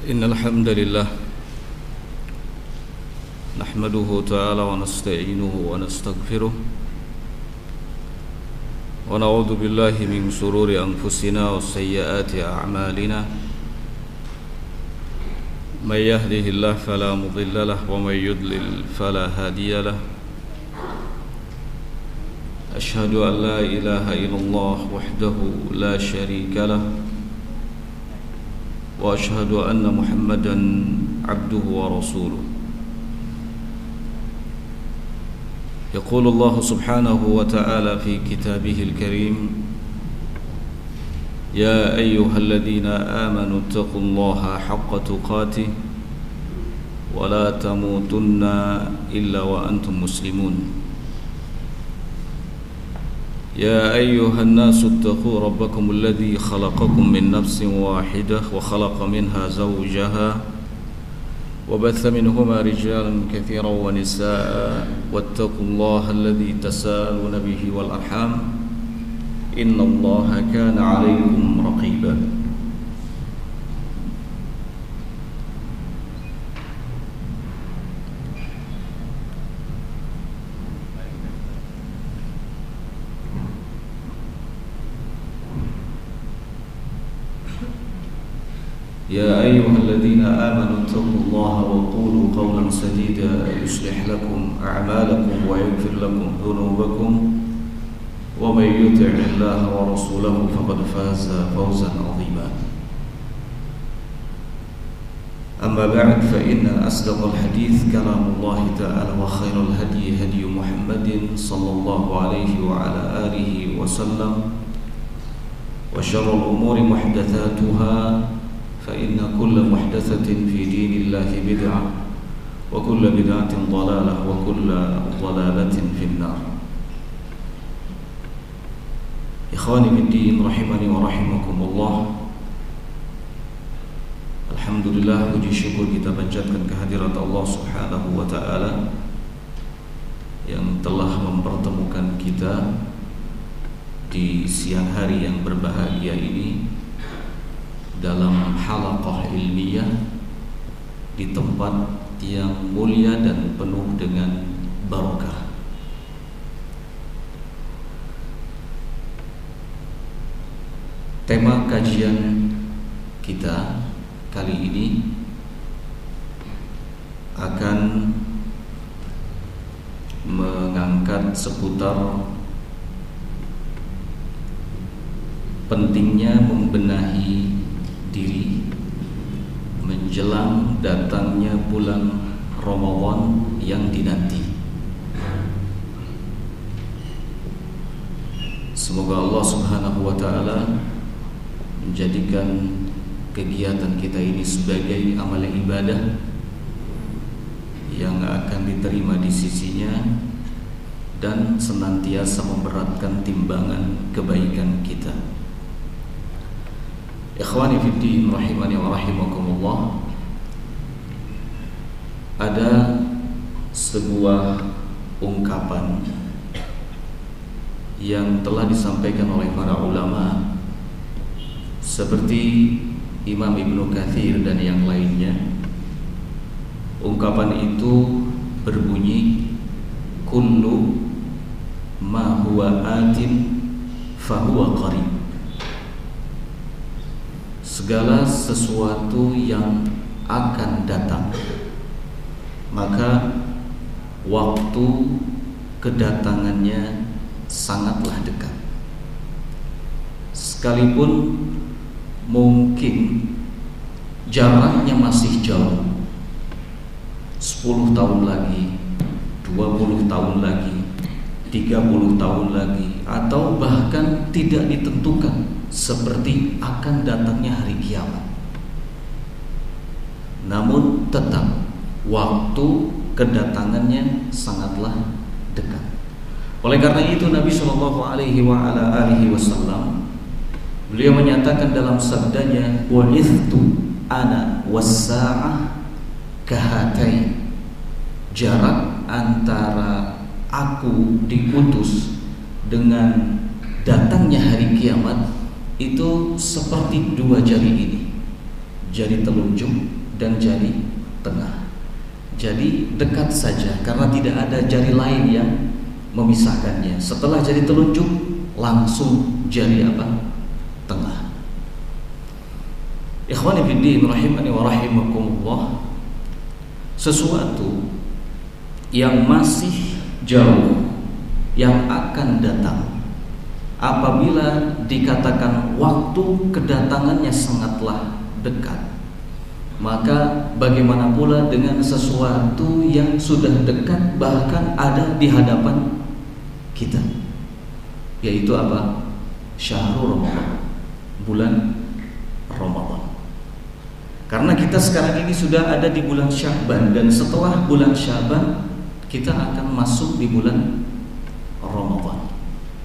إن الحمد لله نحمده تعالى ونستعينه ونستغفره ونعوذ بالله من شرور أنفسنا وسيئات أعمالنا من يهده الله فلا مضل له ومن يضلل فلا هادي له أشهد أن لا إله إلا الله وحده لا شريك له وأشهد أن محمدا عبده ورسوله يقول الله سبحانه وتعالى في كتابه الكريم يا أيها الذين آمنوا اتقوا الله حق تقاته ولا تموتن إلا وأنتم مسلمون يا أيها الناس اتقوا ربكم الذي خلقكم من نفس واحدة وخلق منها زوجها وبث منهما رجالا كثيرا ونساء واتقوا الله الذي تساءلون به والأرحام إن الله كان عليكم رقيبا يا أيها الذين آمنوا اتقوا الله وقولوا قولا سديدا يصلح لكم أعمالكم ويغفر لكم ذنوبكم ومن يطع الله ورسوله فقد فاز فوزا عظيما أما بعد فإن أصدق الحديث كلام الله تعالى وخير الهدي هدي محمد صلى الله عليه وعلى آله وسلم وشر الأمور محدثاتها فإن كل محدثة في دين الله بدعة وكل بدعة ضلالة وكل ضلالة في النار. إخواني في الدين رحمني ورحمكم الله. Alhamdulillah, puji syukur kita panjatkan kehadirat Allah Subhanahu wa taala yang telah mempertemukan kita di siang hari yang berbahagia ini dalam halaqah ilmiah di tempat yang mulia dan penuh dengan barokah. Tema kajian kita kali ini akan mengangkat seputar pentingnya membenahi diri menjelang datangnya bulan Ramadan yang dinanti. Semoga Allah Subhanahu wa taala menjadikan kegiatan kita ini sebagai amal ibadah yang akan diterima di sisinya dan senantiasa memberatkan timbangan kebaikan kita. Ikhwani fiddin rahimani wa rahimakumullah. Ada sebuah ungkapan yang telah disampaikan oleh para ulama seperti Imam Ibnu Katsir dan yang lainnya. Ungkapan itu berbunyi kullu ma huwa atin fahuwa qarib. Segala sesuatu yang akan datang, maka waktu kedatangannya sangatlah dekat. Sekalipun mungkin jaraknya masih jauh, 10 tahun lagi, 20 tahun lagi, 30 tahun lagi, atau bahkan tidak ditentukan seperti akan datangnya hari kiamat. Namun tetap waktu kedatangannya sangatlah dekat. Oleh karena itu Nabi Shallallahu Alaihi Wasallam beliau menyatakan dalam sabdanya, "Bu'ithtu ana was-sa'ah kahatain." Jarak antara aku diutus dengan datangnya hari kiamat itu seperti dua jari ini, jari telunjuk dan jari tengah. Jadi dekat saja karena tidak ada jari lain yang memisahkannya. Setelah jari telunjuk langsung jari tengah. Ikhwani fiddin rahimani wa rahimakumullah, sesuatu yang masih jauh yang akan datang apabila dikatakan waktu kedatangannya sangatlah dekat, maka bagaimana pula dengan sesuatu yang sudah dekat bahkan ada di hadapan kita, yaitu Syahrul Ramadan, bulan Ramadan. Karena kita sekarang ini sudah ada di bulan Sya'ban, dan setelah bulan Sya'ban kita akan masuk di bulan Ramadan.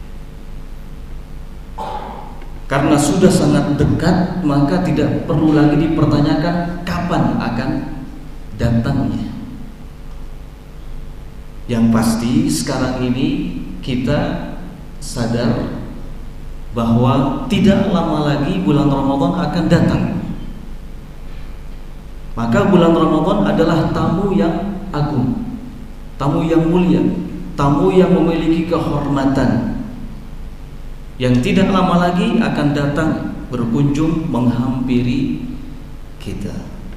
Karena sudah sangat dekat, maka tidak perlu lagi dipertanyakan kapan akan datangnya. Yang pasti sekarang ini kita sadar bahwa tidak lama lagi bulan Ramadan akan datang. Maka bulan Ramadan adalah tamu yang agung, tamu yang mulia, tamu yang memiliki kehormatan, yang tidak lama lagi akan datang berkunjung menghampiri kita.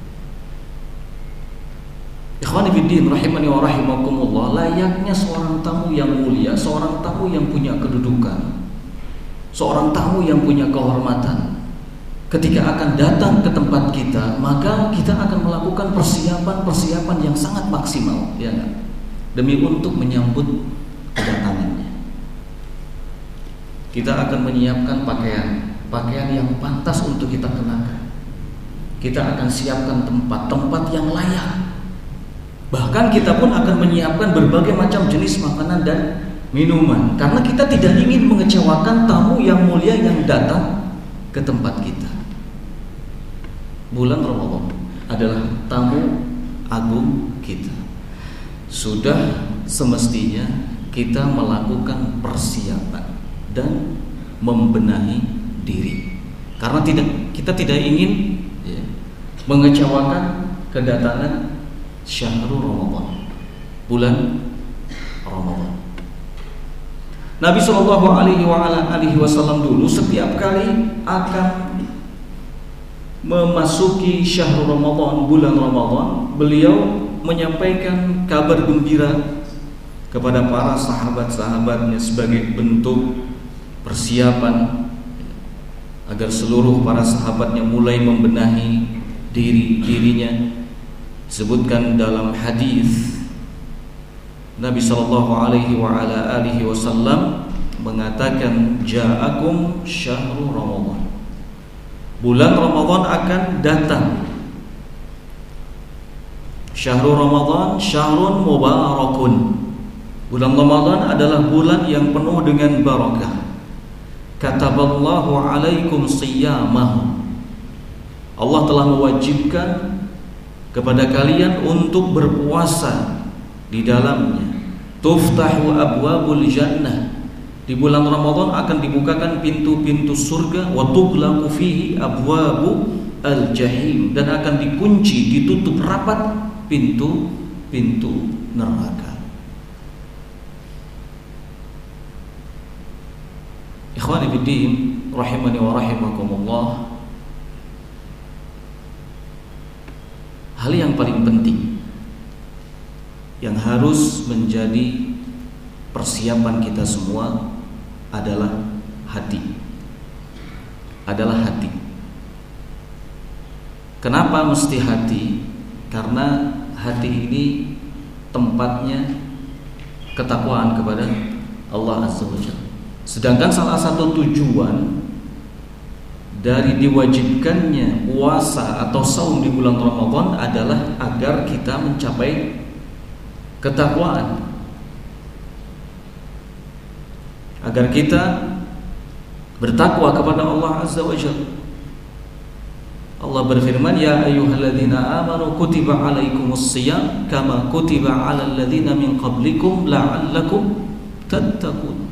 Ikhwani fiddin rahimani wa rahimakumullah, layaknya seorang tamu yang mulia, seorang tamu yang punya kedudukan, seorang tamu yang punya kehormatan, ketika akan datang ke tempat kita, maka kita akan melakukan persiapan yang sangat maksimal, ya kan? Demi untuk menyambut kedatangannya. Kita akan menyiapkan pakaian yang pantas untuk kita kenakan. Kita akan siapkan tempat yang layak. Bahkan kita pun akan menyiapkan berbagai macam jenis makanan dan minuman, karena kita tidak ingin mengecewakan tamu yang mulia yang datang ke tempat kita. Bulan Ramadan adalah tamu agung kita. Sudah semestinya kita melakukan persiapan dan membenahi diri, karena kita tidak ingin mengecewakan kedatangan Syahrul Ramadan, bulan Ramadan. Nabi Shallallahu Alaihi Wasallam dulu setiap kali akan memasuki Syahrul Ramadan, bulan Ramadan, beliau menyampaikan kabar gembira kepada para sahabat-sahabatnya sebagai bentuk persiapan agar seluruh para sahabatnya mulai membenahi dirinya. Disebutkan dalam hadis, Nabi Shallallahu Alaihi Wasallam mengatakan, ja'akum syahrul Ramadan, bulan Ramadan akan datang. Syahrul Ramadan syahrun mubarakun, bulan Ramadan adalah bulan yang penuh dengan barakah. Kataballahu alaikum siyamahu, Allah telah mewajibkan kepada kalian untuk berpuasa di dalamnya. Tuftahu abwabul jannah, di bulan Ramadan akan dibukakan pintu-pintu surga. Wa tughlaqu fihi abwabu al-jahim, dan akan dikunci, ditutup rapat pintu-pintu neraka. Ikhwani fiddin rahimani wa rahimakumullah, hal yang paling penting yang harus menjadi persiapan kita semua adalah hati. Kenapa mesti hati? Karena hati ini tempatnya ketakwaan kepada Allah Azza wa Jalla. Sedangkan salah satu tujuan dari diwajibkannya puasa atau saum di bulan Ramadan adalah agar kita mencapai ketakwaan, agar kita bertakwa kepada Allah Azza wa Jalla. Allah berfirman, ya ayyuhalladzina amanu kutiba alaikumus shiyam kama kutiba alal ladzina min qablikum la'allakum tattaqun.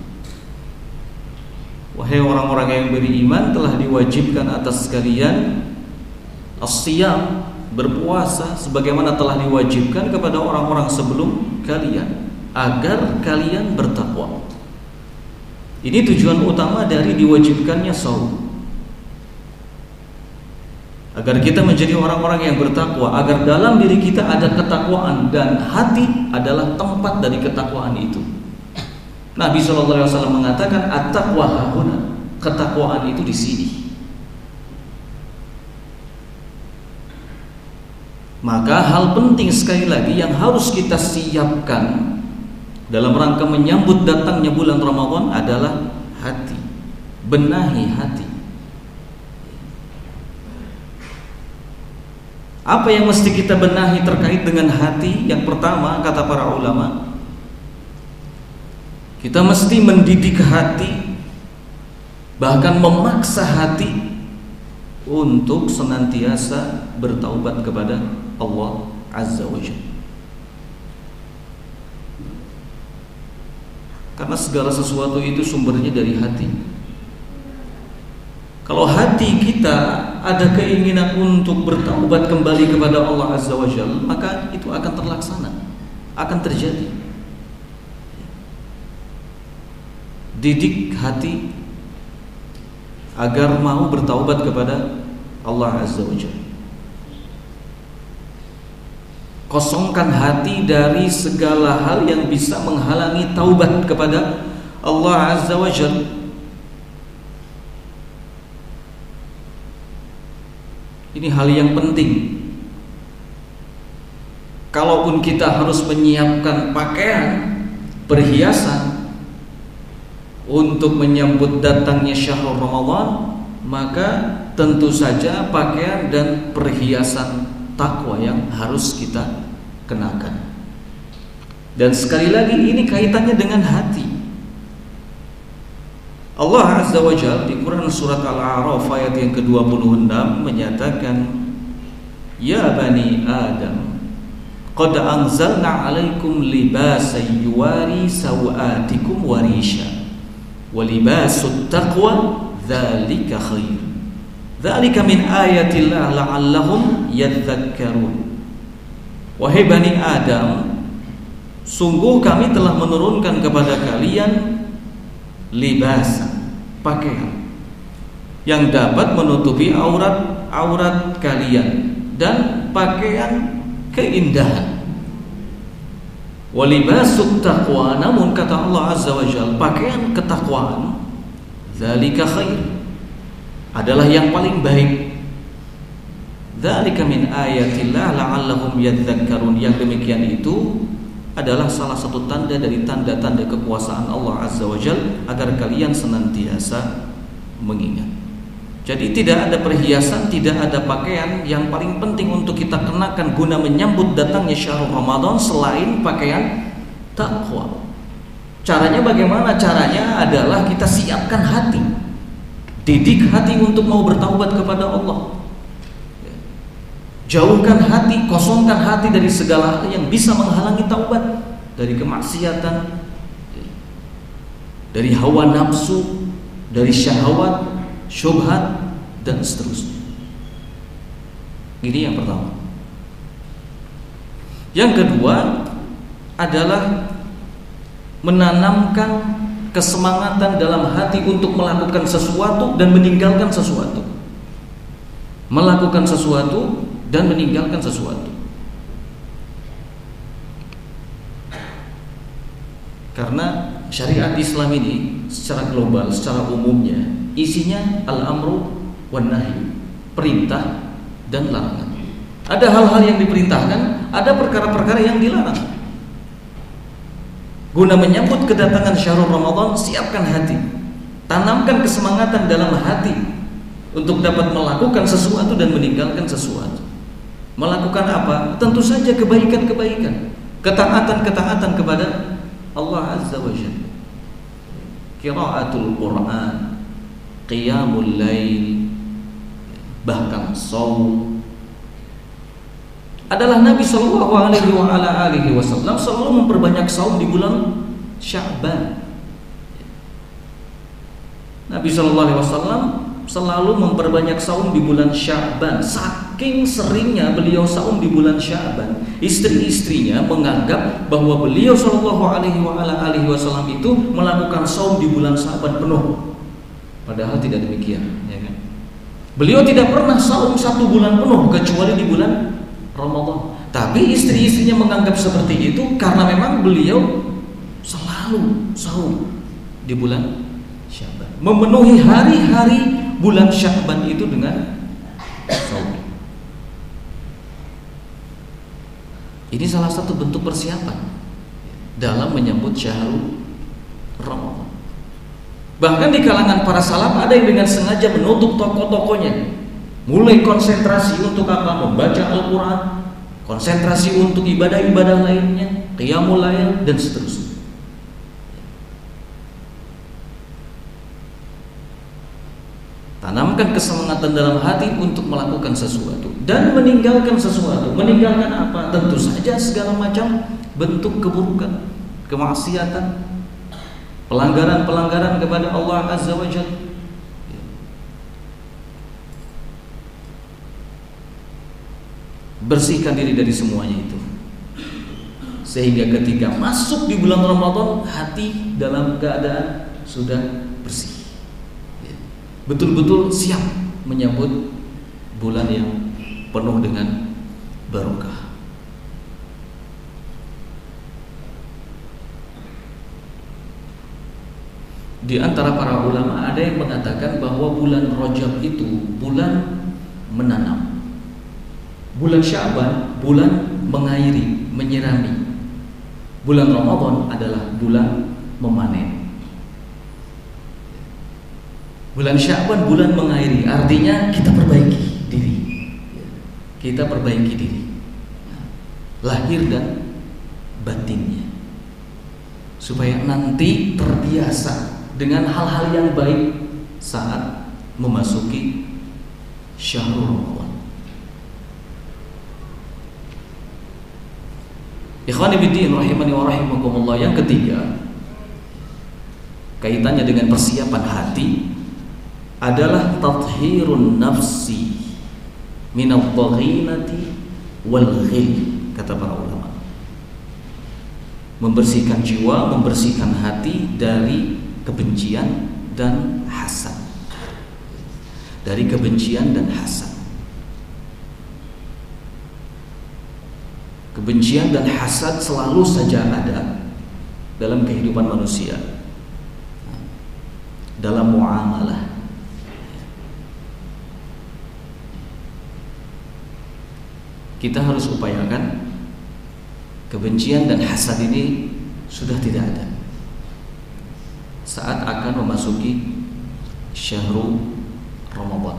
Wahai orang-orang yang beriman, telah diwajibkan atas kalian as-shiyam, berpuasa sebagaimana telah diwajibkan kepada orang-orang sebelum kalian, agar kalian bertakwa. Ini tujuan utama dari diwajibkannya saum, agar kita menjadi orang-orang yang bertakwa, agar dalam diri kita ada ketakwaan, dan hati adalah tempat dari ketakwaan itu. Nabi SAW mengatakan at-taqwa hahuna, ketakwaan itu di sini. Maka hal penting sekali lagi yang harus kita siapkan dalam rangka menyambut datangnya bulan Ramadan adalah hati. Benahi hati. Apa yang mesti kita benahi terkait dengan hati? Yang pertama, kata para ulama, kita mesti mendidik hati, bahkan memaksa hati untuk senantiasa bertaubat kepada Allah Azza wa Jalla. Karena segala sesuatu itu sumbernya dari hati. Kalau hati kita ada keinginan untuk bertaubat kembali kepada Allah Azza wa Jalla, maka itu akan terlaksana, akan terjadi. Didik hati agar mau bertaubat kepada Allah Azza wa Jalla. Kosongkan hati dari segala hal yang bisa menghalangi taubat kepada Allah Azza wa Jalla. Ini hal yang penting. Kalaupun kita harus menyiapkan pakaian, perhiasan untuk menyambut datangnya syahrul Ramadan, maka tentu saja pakaian dan perhiasan takwa yang harus kita kenakan. Dan sekali lagi ini kaitannya dengan hati. Allah Azza wa Jalla di Quran surat Al-A'raf ayat yang ke-26 menyatakan, Ya bani Adam, qad anzalna 'alaikum libasan yuwari sawatikum warisha wa libasut taqwa dzalika khair. Dzalika min ayatillah la'allahum yadhakkarun. Wahai bani Adam, sungguh kami telah menurunkan kepada kalian libasan, pakaian yang dapat menutupi aurat kalian, dan pakaian keindahan. Walibasut taqwa, namun kata Allah Azza wa Jalla, pakaian ketakwaan, dzalika khair, adalah yang paling baik. Dzalika min ayatillah la'allahum yadhakkarun. Yang demikian itu adalah salah satu tanda dari tanda-tanda kekuasaan Allah Azza wa Jalla, agar kalian senantiasa mengingat. Jadi tidak ada perhiasan, tidak ada pakaian yang paling penting untuk kita kenakan guna menyambut datangnya syahrul Ramadan selain pakaian takwa. Caranya bagaimana? Caranya adalah kita siapkan hati, didik hati untuk mau bertaubat kepada Allah. Jauhkan hati, kosongkan hati dari segala hal yang bisa menghalangi taubat, dari kemaksiatan, dari hawa nafsu, dari syahwat, syubhat, dan seterusnya. Ini yang pertama. Yang kedua adalah menanamkan kesemangatan dalam hati untuk melakukan sesuatu dan meninggalkan sesuatu. Melakukan sesuatu dan meninggalkan sesuatu. Karena syariat Islam ini secara global, secara umumnya isinya al-amru wan nahi, perintah dan larangan. Ada hal-hal yang diperintahkan, ada perkara-perkara yang dilarang. Guna menyambut kedatangan syahrul Ramadan, siapkan hati, tanamkan kesemangatan dalam hati untuk dapat melakukan sesuatu dan meninggalkan sesuatu. Melakukan apa? Tentu saja kebaikan-kebaikan, ketaatan-ketaatan kepada Allah Azza wa Jalla. Qiraatul Quran, qiyamul lail, bahkan shaum. Adalah Nabi sallallahu alaihi wasallam selalu memperbanyak shaum di bulan Sya'ban. Nabi sallallahu alaihi wasallam selalu memperbanyak saum di bulan Sya'ban. Saking seringnya beliau saum di bulan Sya'ban, istri-istrinya menganggap bahwa beliau sallallahu alaihi wasallam itu melakukan saum di bulan Sya'ban penuh. Padahal tidak demikian, ya kan? Beliau tidak pernah saum 1 bulan penuh kecuali di bulan Ramadan. Tapi istri-istrinya menganggap seperti itu karena memang beliau selalu saum di bulan Sya'ban, memenuhi hari-hari bulan Sya'ban itu dengan saum. Ini salah satu bentuk persiapan dalam menyambut syahrul Ramadan. Bahkan di kalangan para salaf ada yang dengan sengaja menutup toko-tokonya, mulai konsentrasi untuk apa? Membaca Al-Quran, konsentrasi untuk ibadah-ibadah lainnya, qiyamul lail dan seterusnya. Tanamkan kesemangatan dalam hati untuk melakukan sesuatu dan meninggalkan sesuatu. Meninggalkan apa? Tentu saja segala macam bentuk keburukan, kemaksiatan, pelanggaran-pelanggaran kepada Allah Azza wa Jalla. Bersihkan diri dari semuanya itu, sehingga ketika masuk di bulan Ramadan, hati dalam keadaan sudah bersih, betul-betul siap menyambut bulan yang penuh dengan barokah. Di antara para ulama ada yang mengatakan bahwa bulan Rajab itu bulan menanam, bulan Sya'ban bulan mengairi, menyirami, bulan Ramadan adalah bulan memanen. Bulan Sya'ban bulan mengairi, artinya kita perbaiki diri, kita perbaiki diri, lahir dan batinnya, supaya nanti terbiasa dengan hal-hal yang baik saat memasuki syahrul Ramadan. Ikhwani biddin rahimani wa rahimakumullah, yang ketiga kaitannya dengan persiapan hati adalah tathhirun nafsi minadh dhaghinati wal ghil, kata para ulama. Membersihkan jiwa, membersihkan hati dari kebencian dan hasad. Dari kebencian dan hasad. Kebencian dan hasad selalu saja ada dalam kehidupan manusia, dalam muamalah. Kita harus upayakan kebencian dan hasad ini sudah tidak ada saat akan memasuki syahrul Ramadan.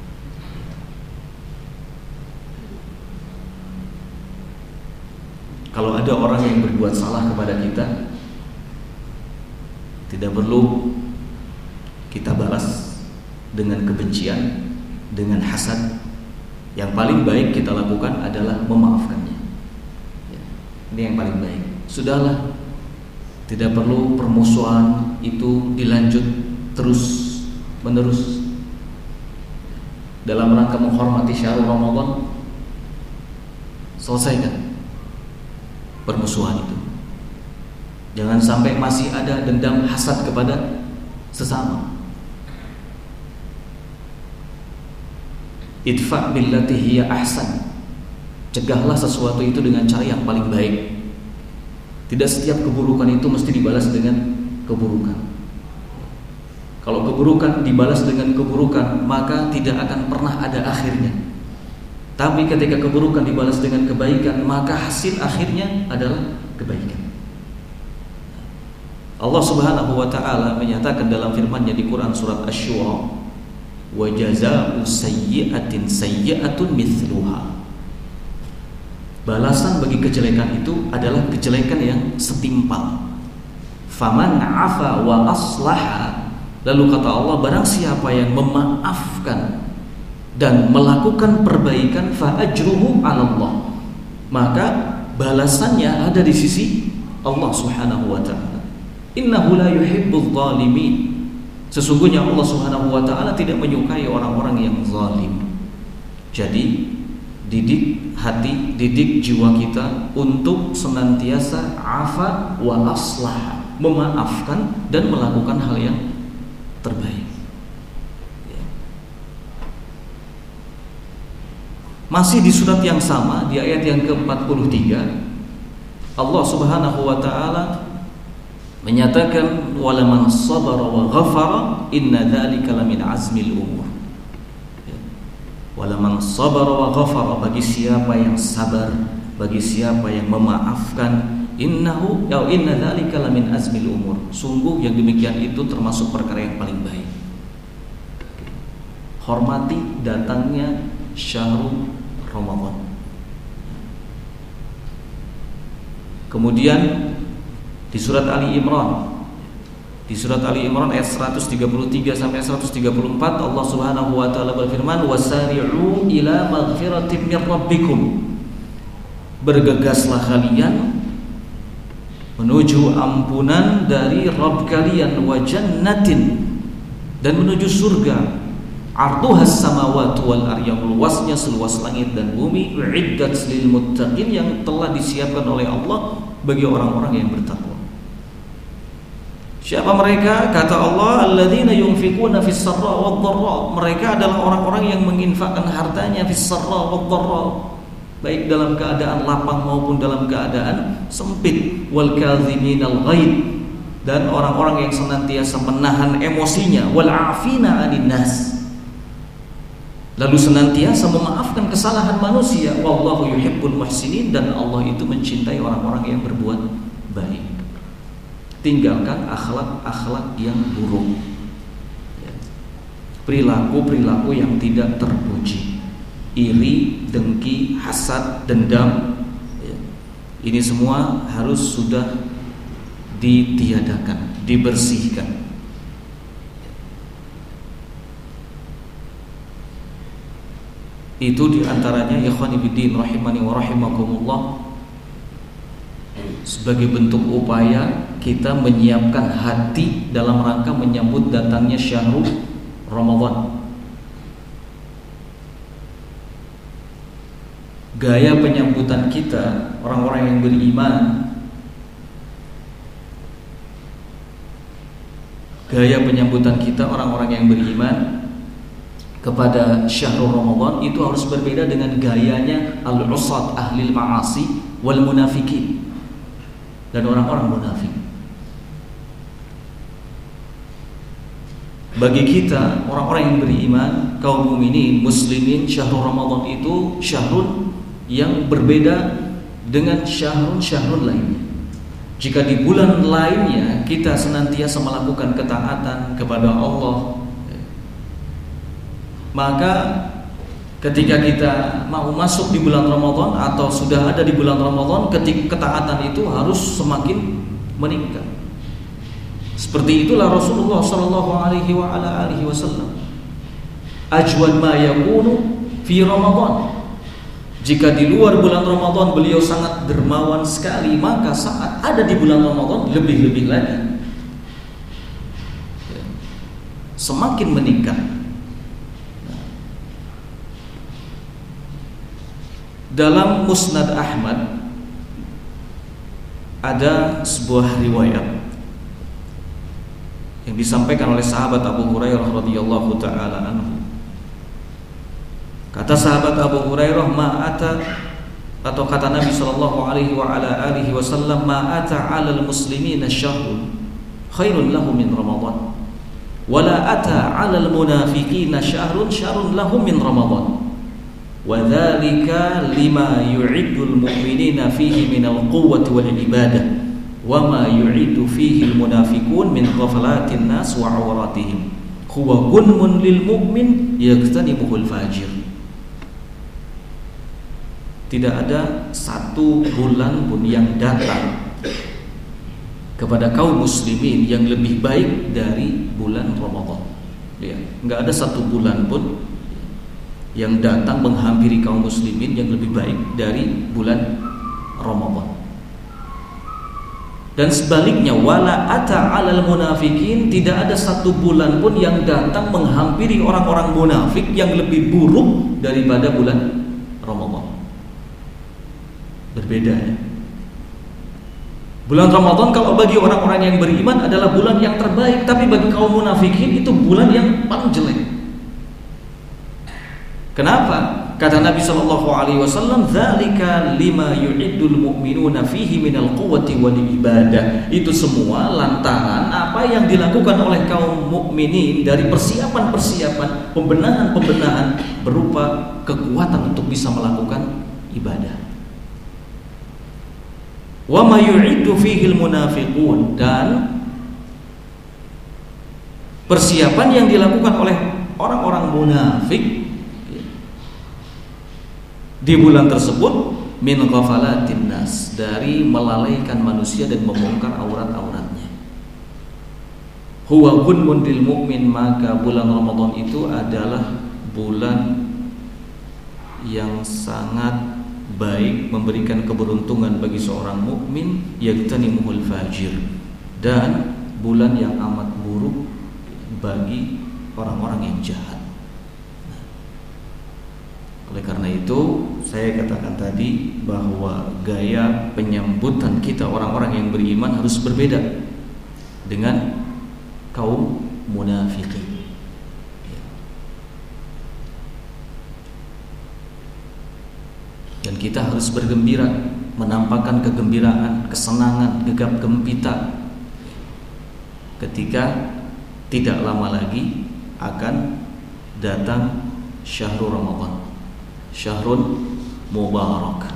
Kalau ada orang yang berbuat salah kepada kita, tidak perlu kita balas dengan kebencian, dengan hasad. Yang paling baik kita lakukan adalah memaafkannya. Ini yang paling baik. Sudahlah, tidak perlu permusuhan itu dilanjut terus menerus. Dalam rangka menghormati syahrul Ramadan, selesaikan permusuhan itu. Jangan sampai masih ada dendam hasad kepada sesama. Idfa' billati hiya ahsan. Cegahlah sesuatu itu dengan cara yang paling baik. Tidak setiap keburukan itu mesti dibalas dengan keburukan. Kalau keburukan dibalas dengan keburukan, maka tidak akan pernah ada akhirnya. Tapi ketika keburukan dibalas dengan kebaikan, maka hasil akhirnya adalah kebaikan. Allah Subhanahu wa ta'ala menyatakan dalam firman-Nya di Quran surat Asy-Syura, wa jazaa'u sayyi'atin sayyi'atun mithluha. Balasan bagi kejelekan itu adalah kejelekan yang setimpal. Faman 'afa wa aslaha, lalu kata Allah, barang siapa yang memaafkan dan melakukan perbaikan, fa ajruhu 'ala Allah, maka balasannya ada di sisi Allah Subhanahu wa ta'ala. Innahu la yuhibbudz zalimin. Sesungguhnya Allah Subhanahu wa taala tidak menyukai orang-orang yang zalim. Jadi didik hati, didik jiwa kita untuk senantiasa afa wa aslah, memaafkan dan melakukan hal yang terbaik. Masih di surat yang sama, di ayat yang ke-43, Allah Subhanahu wa taala menyatakan walaman sabara wa ghafara inna dzalika lamin azmil umur. Walaman sabara wa ghafara, bagi siapa yang sabar, bagi siapa yang memaafkan, inna dzalika lamin azmil umur. Sungguh yang demikian itu termasuk perkara yang paling baik. Hormati datangnya syahrul Ramadan. Kemudian di surat Ali Imran, di surat Ali Imran ayat 133 sampai 134, Allah Subhanahu wa taala berfirman, wasari'u ila maghfiratin mir rabbikum, bergegaslah kalian menuju ampunan dari Rabb kalian, wa jannatin, dan menuju surga, arduhas samawati wal ardh, yang luasnya seluas langit dan bumi, uiddat lil muttaqin, yang telah disiapkan oleh Allah bagi orang-orang yang bertakwa. Siapa mereka? Kata Allah, alladzina yunfiquna fis sarra wad dharra. Mereka adalah orang-orang yang menginfakkan hartanya fis sarra wad dharra, baik dalam keadaan lapang maupun dalam keadaan sempit, wal kadziminal ghaid, dan orang-orang yang senantiasa menahan emosinya, wal afina 'anil nas, lalu senantiasa memaafkan kesalahan manusia, wallahu yuhibbul muhsinin, dan Allah itu mencintai orang-orang yang berbuat baik. Tinggalkan akhlak-akhlak yang buruk, perilaku-perilaku yang tidak terpuji, iri, dengki, hasad, dendam. Ini semua harus sudah ditiadakan, dibersihkan. Itu diantaranya ikhwani fiddin rahimani wa rahimakumullah, sebagai bentuk upaya kita menyiapkan hati dalam rangka menyambut datangnya syahrul Ramadan. Gaya penyambutan kita orang-orang yang beriman, gaya penyambutan kita orang-orang yang beriman kepada syahrul Ramadan itu harus berbeda dengan gayanya al-usat ahlil ma'asi wal munafikin, dan orang-orang munafik. Bagi kita orang-orang yang beriman, kaum mukminin muslimin, syahrul Ramadan itu syahrul yang berbeda dengan syahrul lainnya. Jika di bulan lainnya kita senantiasa melakukan ketaatan kepada Allah, maka ketika kita mau masuk di bulan Ramadan atau sudah ada di bulan Ramadan, ketika ketaatan itu harus semakin meningkat. Seperti itulah Rasulullah sallallahu alaihi wasallam, ajwad ma yakunu fi Ramadan. Jika di luar bulan Ramadan beliau sangat dermawan sekali, maka saat ada di bulan Ramadan lebih-lebih lagi, semakin meningkat. Dalam Musnad Ahmad ada sebuah riwayat yang disampaikan oleh sahabat Abu Hurairah radhiyallahu taala anhu. Kata sahabat Abu Hurairah, atau kata Nabi sallallahu alaihi wasallam, ma'ata 'alal muslimina syahrun khairun lahum min Ramadan, wala ata 'alal munafiqina syahrun lahum min Ramadan. Wadzalika lima yu'iddul mu'minina fihi minal quwwati wal ibadah, wa ma yu'iddu fihi al munafiqun min ghaflatin nas wa 'awratihim, huwa gunmun lil mu'min yaqtanibuhul fajir. Tidak ada satu bulan pun yang datang kepada kaum muslimin yang lebih baik dari bulan Ramadan. Ya, enggak ada satu bulan pun yang datang menghampiri kaum muslimin yang lebih baik dari bulan Ramadan. Dan sebaliknya, wala ata 'alal munafikin, tidak ada satu bulan pun yang datang menghampiri orang-orang munafik yang lebih buruk daripada bulan Ramadan. Berbeda ya. Bulan Ramadan kalau bagi orang-orang yang beriman adalah bulan yang terbaik, tapi bagi kaum munafikin itu bulan yang paling jelek. Kenapa? Kata Nabi SAW, "Dzalika lima yu'iddul mu'minuna fihi minal quwwati wal ibadah." Itu semua lantaran apa yang dilakukan oleh kaum mukminin dari persiapan-persiapan, pembenahan-pembenahan berupa kekuatan untuk bisa melakukan ibadah. Wa ma yu'iddu fihi al munafiqun, dan persiapan yang dilakukan oleh orang-orang munafik di bulan tersebut min ghafalatin nas, dari melalaikan manusia dan membongkar aurat-auratnya. Huwa gunmun lil mu'min, maka bulan Ramadan itu adalah bulan yang sangat baik, memberikan keberuntungan bagi seorang mukmin, yagtanimuhul fajir, dan bulan yang amat buruk bagi orang-orang yang jahat. Oleh karena itu, saya katakan tadi bahwa gaya penyambutan kita orang-orang yang beriman harus berbeda dengan kaum munafikin. Dan kita harus bergembira, menampakkan kegembiraan, kesenangan, gegap gempita ketika tidak lama lagi akan datang syahrul Ramadan, syahrul mubarak.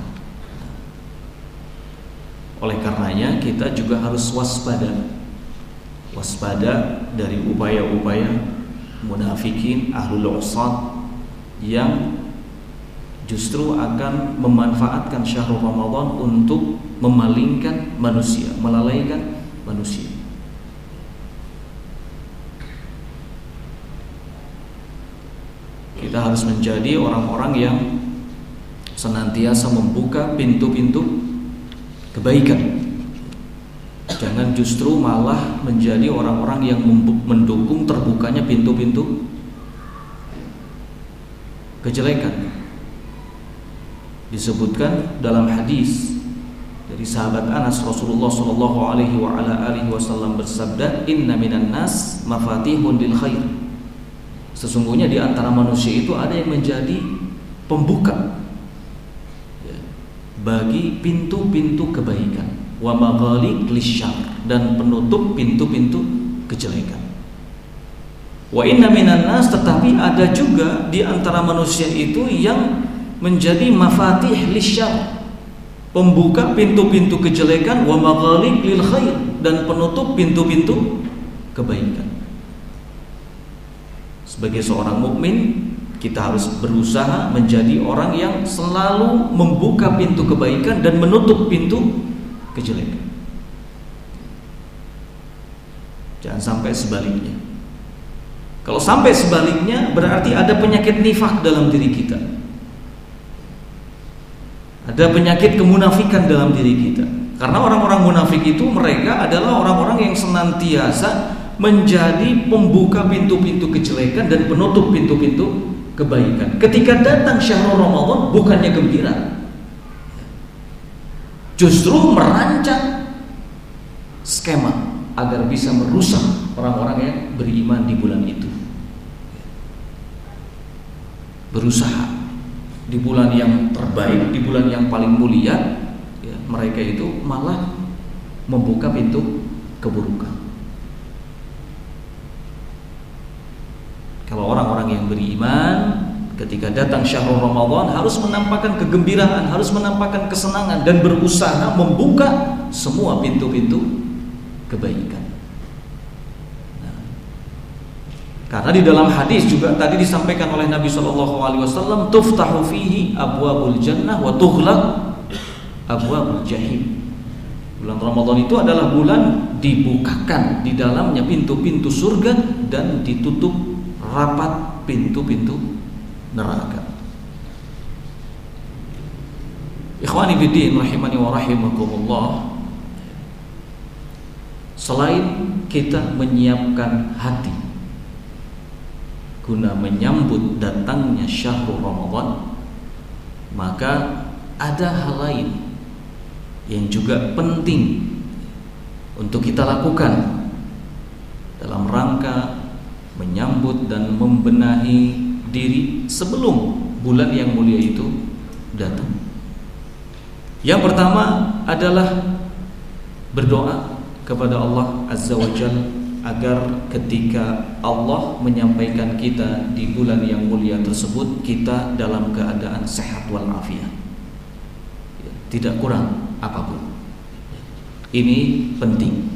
Oleh karenanya kita juga harus waspada dari upaya-upaya munafikin, ahlul usad, yang justru akan memanfaatkan syahrul Ramadan untuk memalingkan manusia, melalaikan manusia. Kita harus menjadi orang-orang yang senantiasa membuka pintu-pintu kebaikan. Jangan justru malah menjadi orang-orang yang mendukung terbukanya pintu-pintu kejelekan. Disebutkan dalam hadis dari sahabat Anas, Rasulullah sallallahu alaihi wasallam bersabda, "Inna minan nas mafatihun lil khair." Sesungguhnya di antara manusia itu ada yang menjadi pembuka bagi pintu-pintu kebaikan, wa maghaliq lisyarr, dan penutup pintu-pintu kejelekan. Wa inna minan nas, tetapi ada juga di antara manusia itu yang menjadi mafatih lisyarr, pembuka pintu-pintu kejelekan, wa maghaliq lil khair, dan penutup pintu-pintu kebaikan. Sebagai seorang mukmin, kita harus berusaha menjadi orang yang selalu membuka pintu kebaikan dan menutup pintu kejelekan. Jangan sampai sebaliknya. Kalau sampai sebaliknya, berarti ada penyakit nifak dalam diri kita. Ada penyakit kemunafikan dalam diri kita. Karena orang-orang munafik itu, mereka adalah orang-orang yang senantiasa menjadi pembuka pintu-pintu kejelekan dan penutup pintu-pintu kebaikan. Ketika datang syahrul Ramadan, bukannya gembira, justru merancang skema agar bisa merusak orang-orang yang beriman di bulan itu. Berusaha di bulan yang terbaik, di bulan yang paling mulia, ya, mereka itu malah membuka pintu keburukan. Kalau orang-orang yang beriman ketika datang syahrul Ramadan harus menampakkan kegembiraan, harus menampakkan kesenangan, dan berusaha membuka semua pintu-pintu kebaikan. Nah, karena di dalam hadis juga tadi disampaikan oleh Nabi SAW, tuftahu fihi abwabul jannah wa tughlaq abwabul jahim. Bulan Ramadan itu adalah bulan dibukakan di dalamnya pintu-pintu surga dan ditutup rapat pintu-pintu neraka. Ikhwani fiddin rahimani wa rahimakumullah. selain kita menyiapkan hati guna menyambut datangnya syahrul Ramadan, maka ada hal lain yang juga penting untuk kita lakukan dalam rangka menyambut dan membenahi diri sebelum bulan yang mulia itu datang. Yang pertama adalah berdoa kepada Allah Azza wa Jalla agar ketika Allah menyampaikan kita di bulan yang mulia tersebut, kita dalam keadaan sehat walafiat, tidak kurang apapun. Ini penting,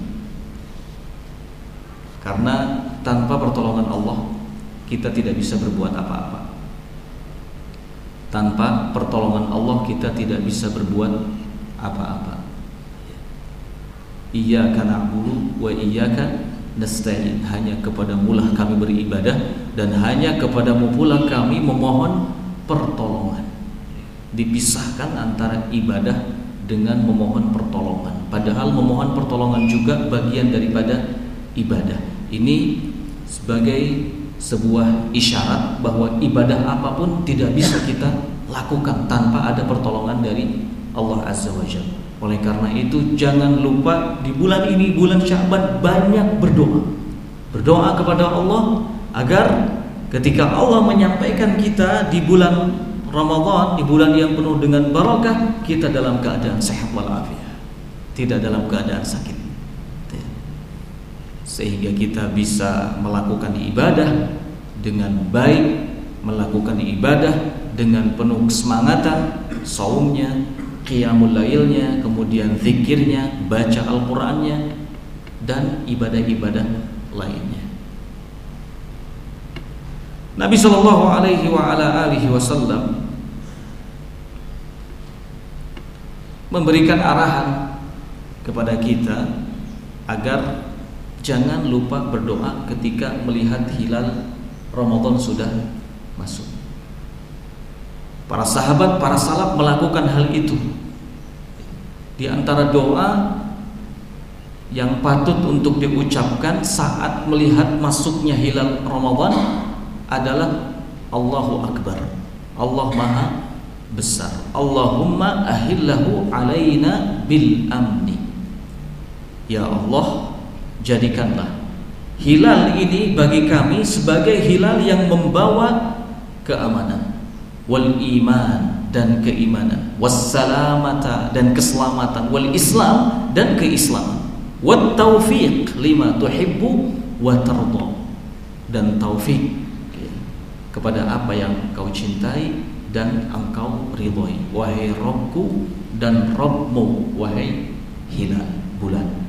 karena tanpa pertolongan Allah kita tidak bisa berbuat apa-apa. Tanpa pertolongan Allah kita tidak bisa berbuat apa-apa. Iyyaka na'budu wa iyyaka nasta'in. Hanya kepadamu lah kami beribadah dan hanya kepadamu pula kami memohon pertolongan. Dipisahkan antara ibadah dengan memohon pertolongan, padahal memohon pertolongan juga bagian daripada ibadah. Ini sebagai sebuah isyarat bahwa ibadah apapun tidak bisa kita lakukan tanpa ada pertolongan dari Allah Azza wa Jalla. Oleh karena itu jangan lupa di bulan ini, bulan Sya'ban, banyak berdoa. Berdoa kepada Allah agar ketika Allah menyampaikan kita di bulan Ramadan, di bulan yang penuh dengan barakah, kita dalam keadaan sehat walafiat, tidak dalam keadaan sakit, sehingga kita bisa melakukan ibadah dengan baik, melakukan ibadah dengan penuh kesemangatan, saumnya, qiyamul lailnya, kemudian zikirnya, baca Al-Qur'annya, dan ibadah-ibadah lainnya. Nabi sallallahu alaihi wa ala alihi wasallam memberikan arahan kepada kita agar jangan lupa berdoa ketika melihat hilal Ramadan sudah masuk. Para sahabat, para salaf melakukan hal itu. Di antara doa yang patut untuk diucapkan saat melihat masuknya hilal Ramadan adalah Allahu Akbar, Allah Maha Besar. Allahumma ahillahu alaina bil amni. Ya Allah, jadikanlah hilal ini bagi kami sebagai hilal yang membawa keamanan, wal iman dan keimanan, wassalamata dan keselamatan, wal islam dan keislaman, wat taufiq lima tuhibbu wa tarda, dan taufik kepada apa yang kau cintai dan engkau ridhoi, wahai Rabbku dan Rabbmu, wahai hilal bulan.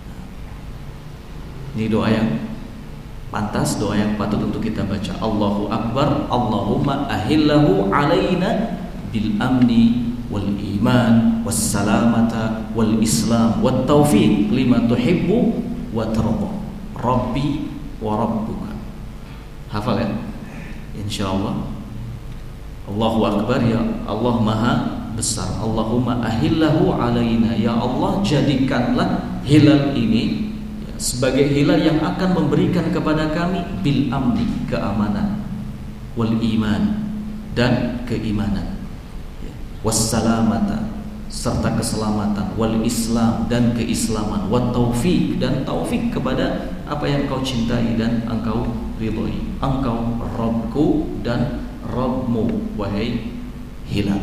Ini doa yang pantas, doa yang patut untuk kita baca. Allahu Akbar, Allahumma ahillahu alaina bil amni wal iman was salamata wal islam wat taufiq lima tuhibbu wa tarda, Rabbi wa Rabbuka. Hafal ya? Insyaallah. Allahu Akbar, ya Allah Maha Besar. Allahumma ahillahu alaina, ya Allah jadikanlah hilal ini sebagai hilal yang akan memberikan kepada kami bil amni, keamanan, wal iman dan keimanan, wassalamata serta keselamatan, wal islam dan keislaman, wat taufik dan taufik kepada apa yang kau cintai dan engkau ridhoi. Engkau Rabbku dan Rabbmu, wahai hilal.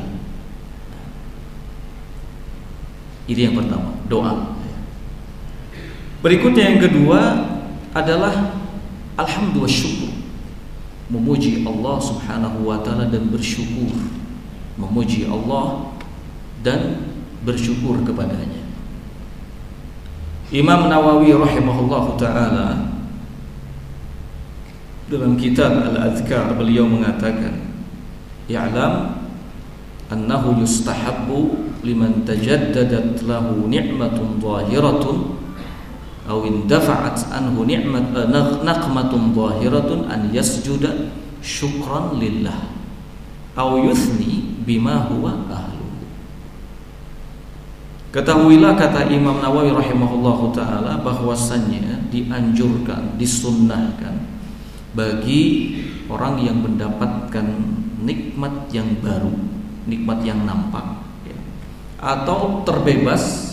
Ini yang pertama, doa. Berikutnya yang kedua adalah alhamdulillah, syukur, memuji Allah Subhanahu wa taala dan bersyukur, memuji Allah dan bersyukur kepadanya. Imam Nawawi rahimahullahu taala dalam kitab Al-Adhkar beliau mengatakan, "Ya'lam annahu yustahabbu liman tajaddadat lahu ni'matun zahiratun aw indafa'at anhu naqmatun zahiratun an yasjuda syukran lillah aw yuthni bima huwa ahluhu." Ketahuilah, kata Imam Nawawi rahimahullahu ta'ala, bahwasannya dianjurkan, disunnahkan bagi orang yang mendapatkan nikmat yang baru, nikmat yang nampak, ya, atau terbebas,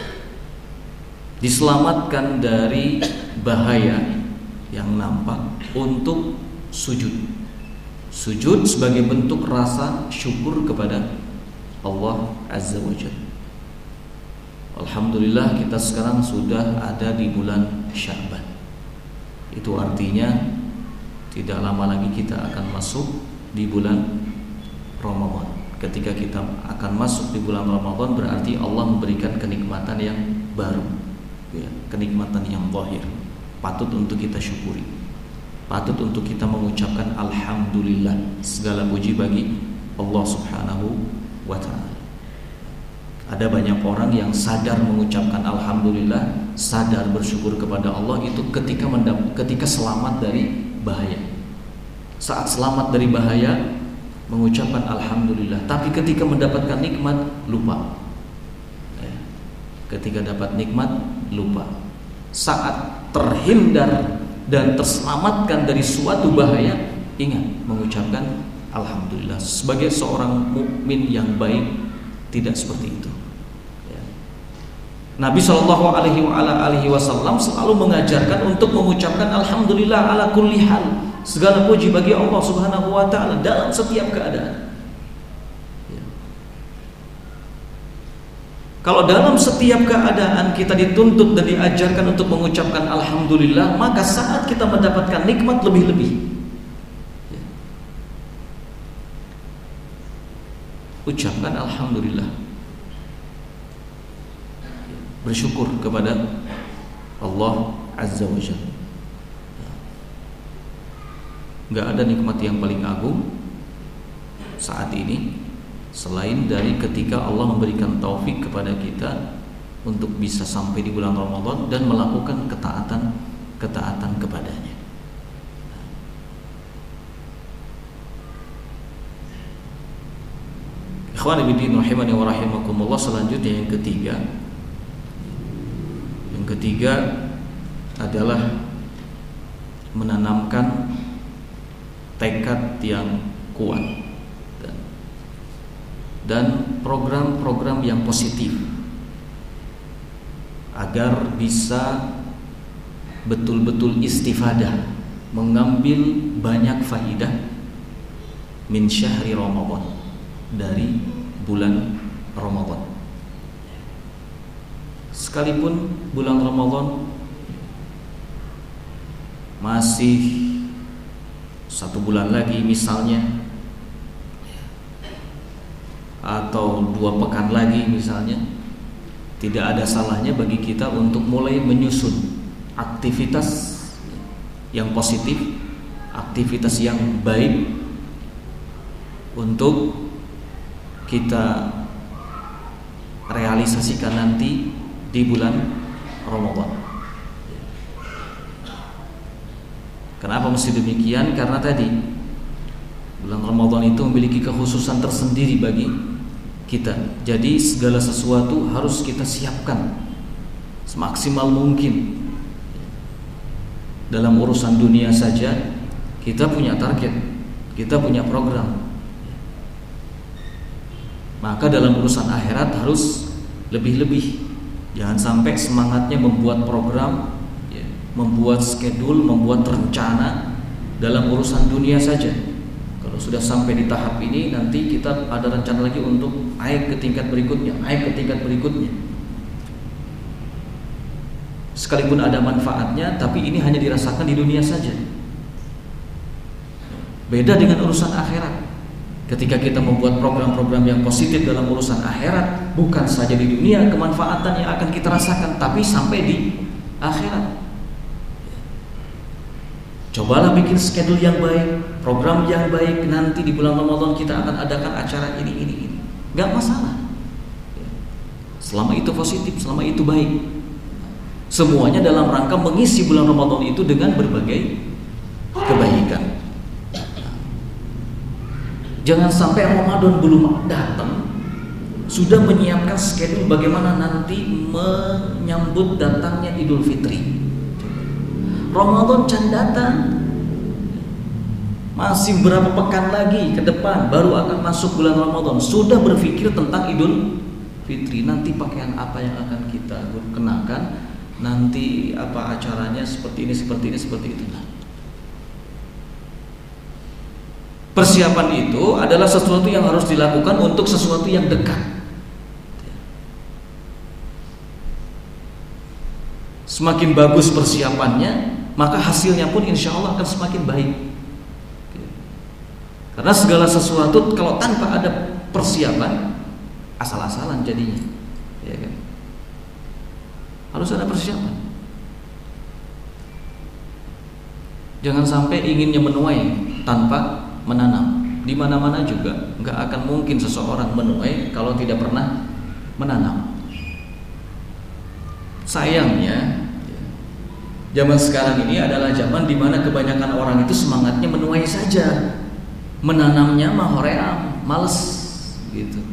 diselamatkan dari bahaya yang nampak, untuk sujud. Sujud sebagai bentuk rasa syukur kepada Allah Azza wa Jalla. Alhamdulillah kita sekarang sudah ada di bulan Sya'ban. Itu artinya tidak lama lagi kita akan masuk di bulan Ramadan. Ketika kita akan masuk di bulan Ramadan, berarti Allah memberikan kenikmatan yang baru, ya, kenikmatan yang zahir, patut untuk kita syukuri, patut untuk kita mengucapkan alhamdulillah. Segala puji bagi Allah Subhanahu wa ta'ala. Ada banyak orang yang sadar mengucapkan alhamdulillah, sadar bersyukur kepada Allah itu ketika selamat dari bahaya. Saat selamat dari bahaya mengucapkan alhamdulillah, tapi ketika mendapatkan nikmat lupa. Ketika dapat nikmat lupa. Saat terhindar dan terselamatkan dari suatu bahaya, ingat mengucapkan alhamdulillah. Sebagai seorang mukmin yang baik tidak seperti itu. Nabi Shallallahu Alaihi Wasallam selalu mengajarkan untuk mengucapkan alhamdulillah ala kulli hal. Segala puji bagi Allah Subhanahu wa ta'ala dalam setiap keadaan. Kalau dalam setiap keadaan kita dituntut dan diajarkan untuk mengucapkan alhamdulillah, maka saat kita mendapatkan nikmat lebih-lebih, ucapkan alhamdulillah. Bersyukur kepada Allah Azza wa Jalla. Gak ada nikmat yang paling agung saat ini selain dari ketika Allah memberikan taufik kepada kita untuk bisa sampai di bulan Ramadan dan melakukan ketaatan kepadanya. Ikhwani bidin rahimani wa rahimakumullah. Selanjutnya yang ketiga adalah menanamkan tekad yang kuat dan program-program yang positif agar bisa betul-betul istifadah, mengambil banyak faidah min syahri Ramadan, dari bulan Ramadan. Sekalipun bulan Ramadan masih 1 bulan lagi misalnya, atau 2 pekan lagi misalnya, tidak ada salahnya bagi kita untuk mulai menyusun aktivitas yang positif, aktivitas yang baik untuk kita realisasikan nanti di bulan Ramadan. Kenapa mesti demikian? Karena tadi bulan Ramadan itu memiliki kekhususan tersendiri bagi kita. Jadi segala sesuatu harus kita siapkan semaksimal mungkin. Dalam urusan dunia saja kita punya target, kita punya program. Maka dalam urusan akhirat harus lebih-lebih. Jangan sampai semangatnya membuat program, membuat schedule, membuat rencana dalam urusan dunia saja. Kalau sudah sampai di tahap ini, nanti kita ada rencana lagi untuk naik ke tingkat berikutnya, Sekalipun ada manfaatnya, tapi ini hanya dirasakan di dunia saja. Beda dengan urusan akhirat. Ketika kita membuat program-program yang positif dalam urusan akhirat, bukan saja di dunia kemanfaatan yang akan kita rasakan, tapi sampai di akhirat. Cobalah bikin schedule yang baik, program yang baik. Nanti di bulan Ramadan kita akan adakan acara ini. Gak masalah. Selama itu positif, selama itu baik. Semuanya dalam rangka mengisi bulan Ramadan itu dengan berbagai kebaikan. Jangan sampai Ramadan belum datang, sudah menyiapkan schedule bagaimana nanti menyambut datangnya Idul Fitri. Ramadan can datang, masih berapa pekan lagi ke depan baru akan masuk bulan Ramadan, sudah berpikir tentang Idul Fitri. Nanti pakaian apa yang akan kita kenakan, nanti apa acaranya, seperti ini, seperti ini, seperti itu. Persiapan itu adalah sesuatu yang harus dilakukan untuk sesuatu yang dekat. Semakin bagus persiapannya, maka hasilnya pun insya Allah akan semakin baik. Karena segala sesuatu kalau tanpa ada persiapan, asal-asalan jadinya, ya kan? Harus ada persiapan. Jangan sampai inginnya menuai tanpa menanam. Di mana-mana juga nggak akan mungkin seseorang menuai kalau tidak pernah menanam. Sayangnya, zaman sekarang ini adalah zaman di mana kebanyakan orang itu semangatnya menuai saja, menanamnya mah hoream, males gitu.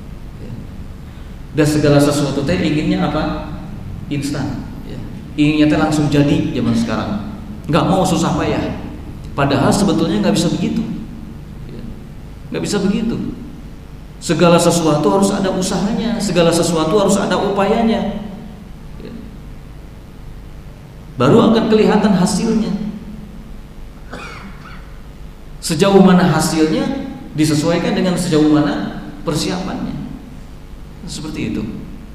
Dan segala sesuatu teh inginnya apa? Instan. Inginnya teh langsung jadi zaman sekarang. Nggak mau susah payah. Padahal sebetulnya nggak bisa begitu. Nggak bisa begitu. Segala sesuatu harus ada usahanya, segala sesuatu harus ada upayanya. Baru akan kelihatan hasilnya. Sejauh mana hasilnya disesuaikan dengan sejauh mana persiapannya. Seperti itu.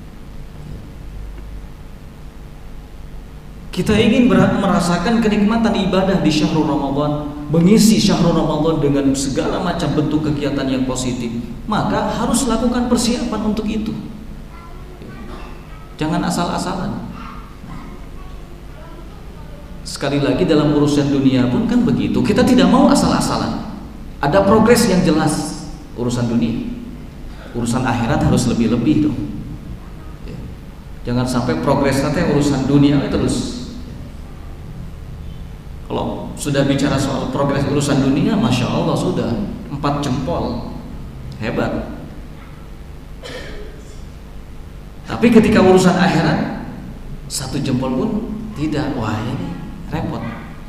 Kita ingin merasakan kenikmatan ibadah di syahrul Ramadan, mengisi syahrul Ramadan dengan segala macam bentuk kegiatan yang positif, maka harus lakukan persiapan untuk itu. Jangan asal-asalan. Sekali lagi dalam urusan dunia pun kan begitu. Kita tidak mau asal-asalan. Ada progres yang jelas urusan dunia. Urusan akhirat harus lebih-lebih dong. Jangan sampai progres nanti urusan dunia terus. Kalau sudah bicara soal progres urusan dunia, Masya Allah sudah 4 jempol, hebat. Tapi ketika urusan akhirat 1 jempol pun tidak, wah ini repot.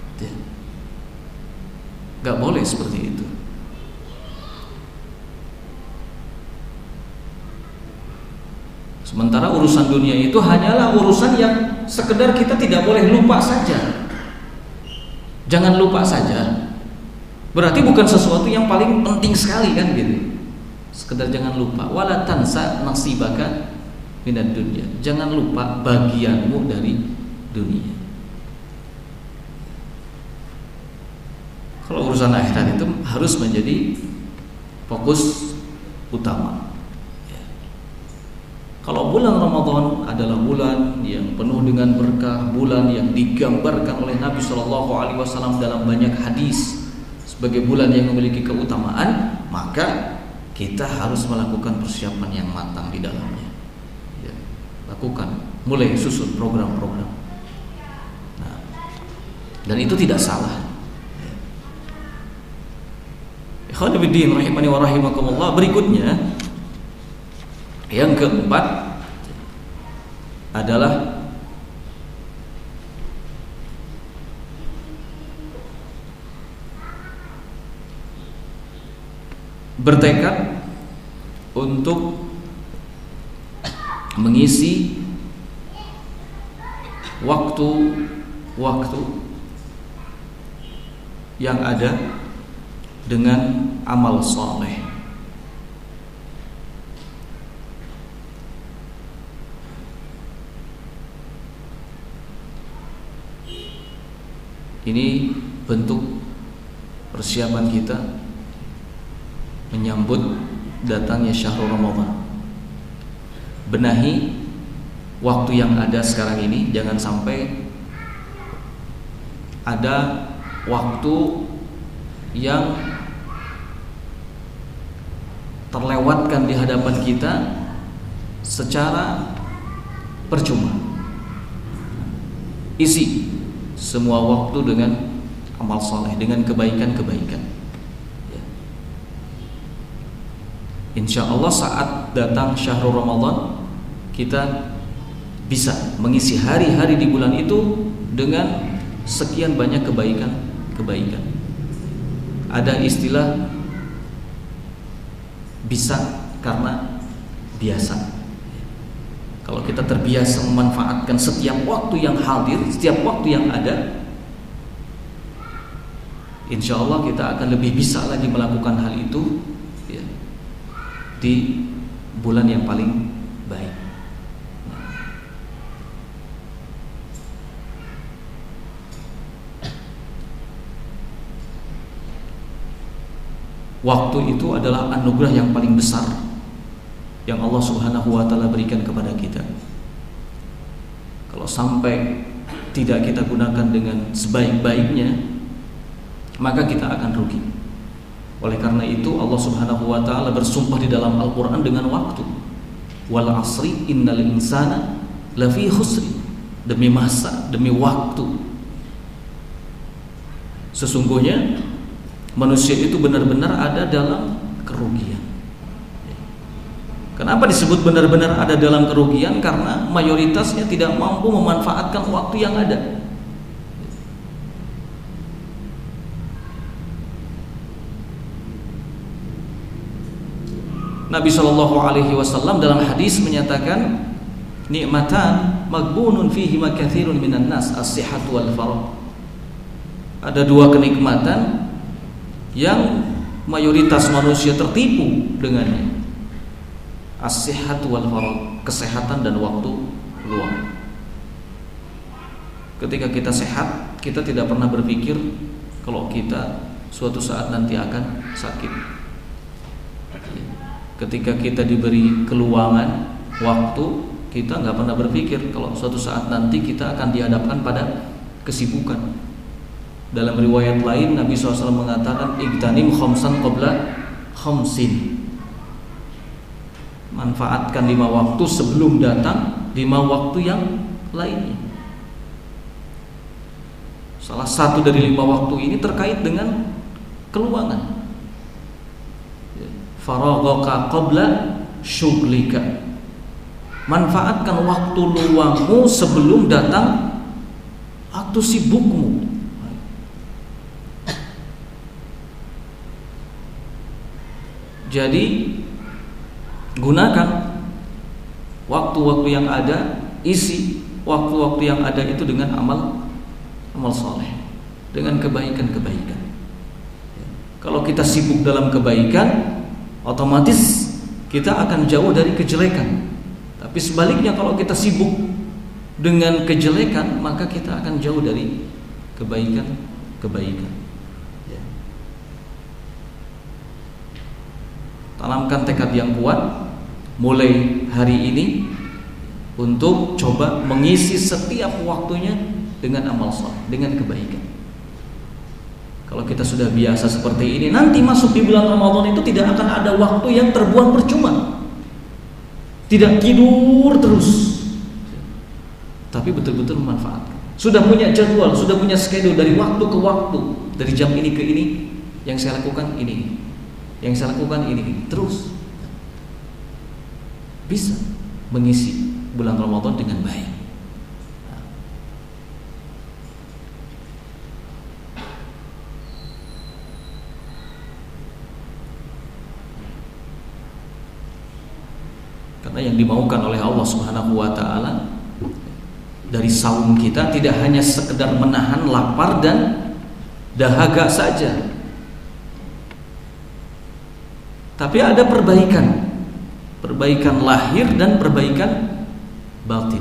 Gak boleh seperti itu. Sementara urusan dunia itu hanyalah urusan yang sekedar kita tidak boleh lupa saja. Jangan lupa saja. Berarti bukan sesuatu yang paling penting sekali kan gitu. Sekedar jangan lupa. Wala tansa nasibaka minad dunya. Jangan lupa bagianmu dari dunia. Kalau urusan akhirat itu harus menjadi fokus utama. Kalau bulan Ramadan adalah bulan yang penuh dengan berkah, bulan yang digambarkan oleh Nabi SAW dalam banyak hadis sebagai bulan yang memiliki keutamaan, maka kita harus melakukan persiapan yang matang di dalamnya. Lakukan, mulai susun program-program. Nah, dan itu tidak salah. Ikhwan fillah rahimani wa rahimakumullah. Berikutnya, yang keempat adalah bertekad untuk mengisi waktu-waktu yang ada dengan amal saleh. Ini bentuk persiapan kita menyambut datangnya syahrul Ramadan. Benahi waktu yang ada sekarang ini, jangan sampai ada waktu yang terlewatkan di hadapan kita secara percuma. Isi semua waktu dengan amal soleh, dengan kebaikan-kebaikan. insya Allah saat datang syahrul Ramadan, kita bisa mengisi hari-hari di bulan itu dengan sekian banyak kebaikan. Ada istilah bisa karena biasa. Kalau kita terbiasa memanfaatkan setiap waktu yang hadir, setiap waktu yang ada, insya Allah kita akan lebih bisa lagi melakukan hal itu ya, di bulan yang paling baik. Waktu itu adalah anugerah yang paling besar yang Allah Subhanahu wa ta'ala berikan kepada kita. Kalau sampai tidak kita gunakan dengan sebaik-baiknya, maka kita akan rugi. Oleh karena itu Allah Subhanahu wa ta'ala bersumpah di dalam Al-Quran dengan waktu. Wal asri innal insana lafi khusri. Demi masa, demi waktu, sesungguhnya manusia itu benar-benar ada dalam kerugian. Kenapa disebut benar-benar ada dalam kerugian? Karena mayoritasnya tidak mampu memanfaatkan waktu yang ada. Nabi SAW dalam hadis menyatakan, nikmatan maghbunun fihi ma katsirun minan nas, as-sihhatu wal faragh. Ada dua kenikmatan yang mayoritas manusia tertipu dengannya. As-sihhatu wal faragh, kesehatan dan waktu luang. Ketika kita sehat, kita tidak pernah berpikir kalau kita suatu saat nanti akan sakit. Ketika kita diberi keluangan waktu, kita nggak pernah berpikir kalau suatu saat nanti kita akan dihadapkan pada kesibukan. Dalam riwayat lain Nabi SAW mengatakan, igtanim khamsan qabla khamsin. Manfaatkan 5 waktu sebelum datang 5 waktu yang lainnya. Salah satu dari 5 waktu ini terkait dengan keluangan. Faraghaka qabla syughlika. Manfaatkan waktu luangmu sebelum datang waktu sibukmu. Jadi gunakan waktu-waktu yang ada, isi waktu-waktu yang ada itu dengan amal soleh, dengan kebaikan-kebaikan. Kalau kita sibuk dalam kebaikan, otomatis kita akan jauh dari kejelekan. Tapi sebaliknya, kalau kita sibuk dengan kejelekan, maka kita akan jauh dari kebaikan. Tanamkan tekad yang kuat mulai hari ini untuk coba mengisi setiap waktunya dengan amal saleh, dengan kebaikan. Kalau kita sudah biasa seperti ini, nanti masuk di bulan Ramadan itu tidak akan ada waktu yang terbuang percuma. Tidak tidur terus, tapi betul-betul memanfaatkan. Sudah punya jadwal, sudah punya schedule dari waktu ke waktu, dari jam ini ke ini, yang saya lakukan ini, yang saya lakukan ini, terus bisa mengisi bulan Ramadan dengan baik. Karena yang dimaukan oleh Allah Subhanahu wa ta'ala dari saum kita tidak hanya sekedar menahan lapar dan dahaga saja, tapi ada perbaikan lahir dan perbaikan batin.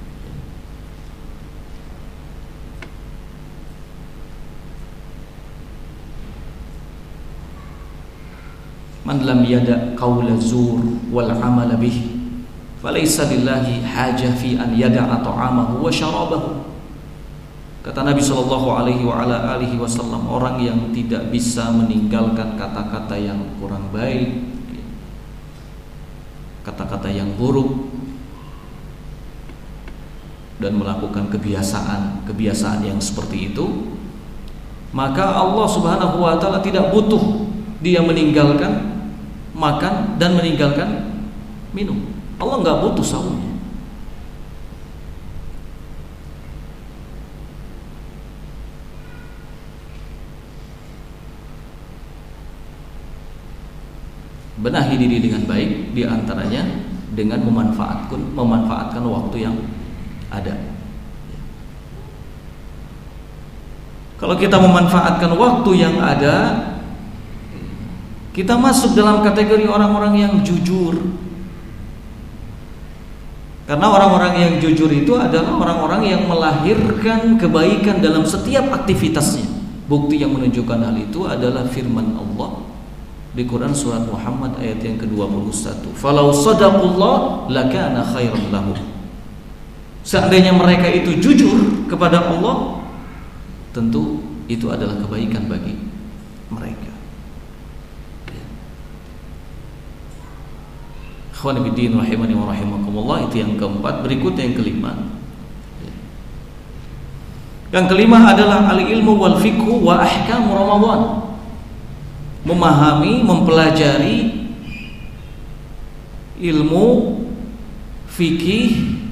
Man lam yada qawla zur wal amala bih falaysa lillahi hajah fi an yada'a ta'amahu wa syarabahu. Kata Nabi sallallahu alaihi wasallam, orang yang tidak bisa meninggalkan kata-kata yang kurang baik, kata-kata yang buruk, dan melakukan kebiasaan yang seperti itu, maka Allah Subhanahu wa ta'ala tidak butuh dia meninggalkan makan dan meninggalkan minum. Allah nggak butuh saumnya. Benahi diri dengan baik, di antaranya dengan memanfaatkan waktu yang ada. Kalau kita memanfaatkan waktu yang ada, kita masuk dalam kategori orang-orang yang jujur. Karena orang-orang yang jujur itu adalah orang-orang yang melahirkan kebaikan dalam setiap aktivitasnya. Bukti yang menunjukkan hal itu adalah firman Allah di Quran surat Muhammad ayat yang ke-21. Falau sadaqullah lakana khairan lahum. Seandainya mereka itu jujur kepada Allah, tentu itu adalah kebaikan bagi mereka. Ikhwan fillah rahimani wa rahimakumullah, itu yang keempat. Berikutnya yang kelima. Yang kelima adalah al-ilmu wal fiqhu wa ahkam Ramadan. Memahami, mempelajari ilmu fikih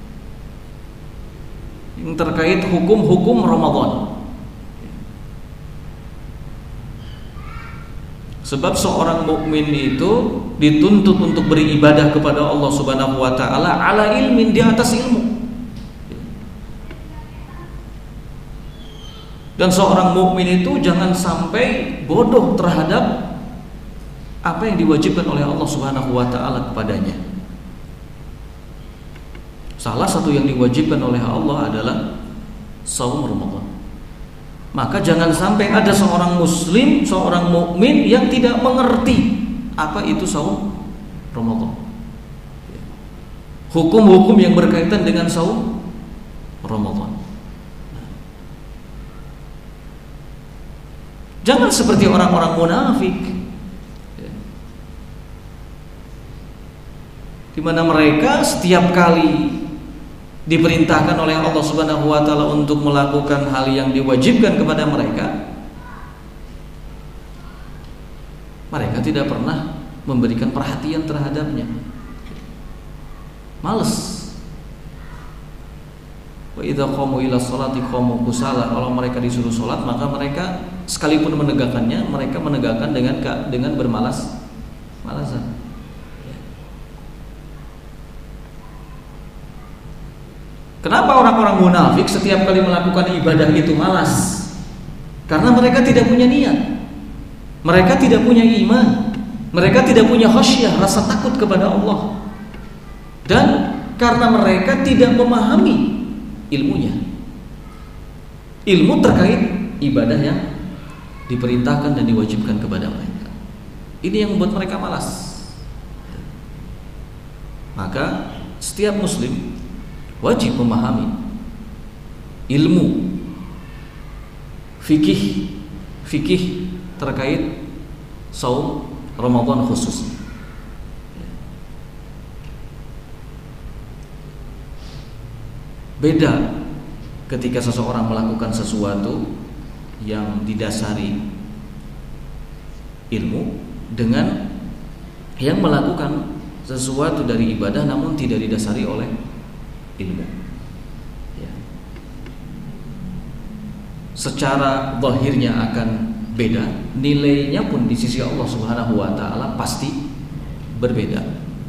yang terkait hukum-hukum Ramadan. Sebab seorang mukmin itu dituntut untuk beribadah kepada Allah Subhanahu wa taala ala ilmin, di atas ilmu. Dan seorang mukmin itu jangan sampai bodoh terhadap apa yang diwajibkan oleh Allah Subhanahu wa taala kepadanya. Salah satu yang diwajibkan oleh Allah adalah saum Ramadan. Maka jangan sampai ada seorang muslim, seorang mukmin yang tidak mengerti apa itu saum Ramadan. Hukum-hukum yang berkaitan dengan saum Ramadan. Jangan seperti orang-orang munafik, di mana mereka setiap kali diperintahkan oleh Allah Subhanahu wa taala untuk melakukan hal yang diwajibkan kepada mereka, mereka tidak pernah memberikan perhatian terhadapnya. Males. Wa idza qamu ila sholati qamu kusala. Kalau mereka disuruh sholat, maka mereka sekalipun menegakkannya, mereka menegakkan dengan bermalas-malasan. Kenapa orang-orang munafik setiap kali melakukan ibadah itu malas? Karena mereka tidak punya niat. Mereka tidak punya iman. Mereka tidak punya khasyah, rasa takut kepada Allah. Dan karena mereka tidak memahami ilmunya. Ilmu terkait ibadah yang diperintahkan dan diwajibkan kepada mereka. Ini yang membuat mereka malas. Maka setiap muslim wajib memahami ilmu fikih terkait saum Ramadan khususnya. Beda ketika seseorang melakukan sesuatu yang didasari ilmu dengan yang melakukan sesuatu dari ibadah namun tidak didasari oleh ilmu. Ya. Secara zahirnya akan beda, nilainya pun di sisi Allah Subhanahu wa taala pasti berbeda.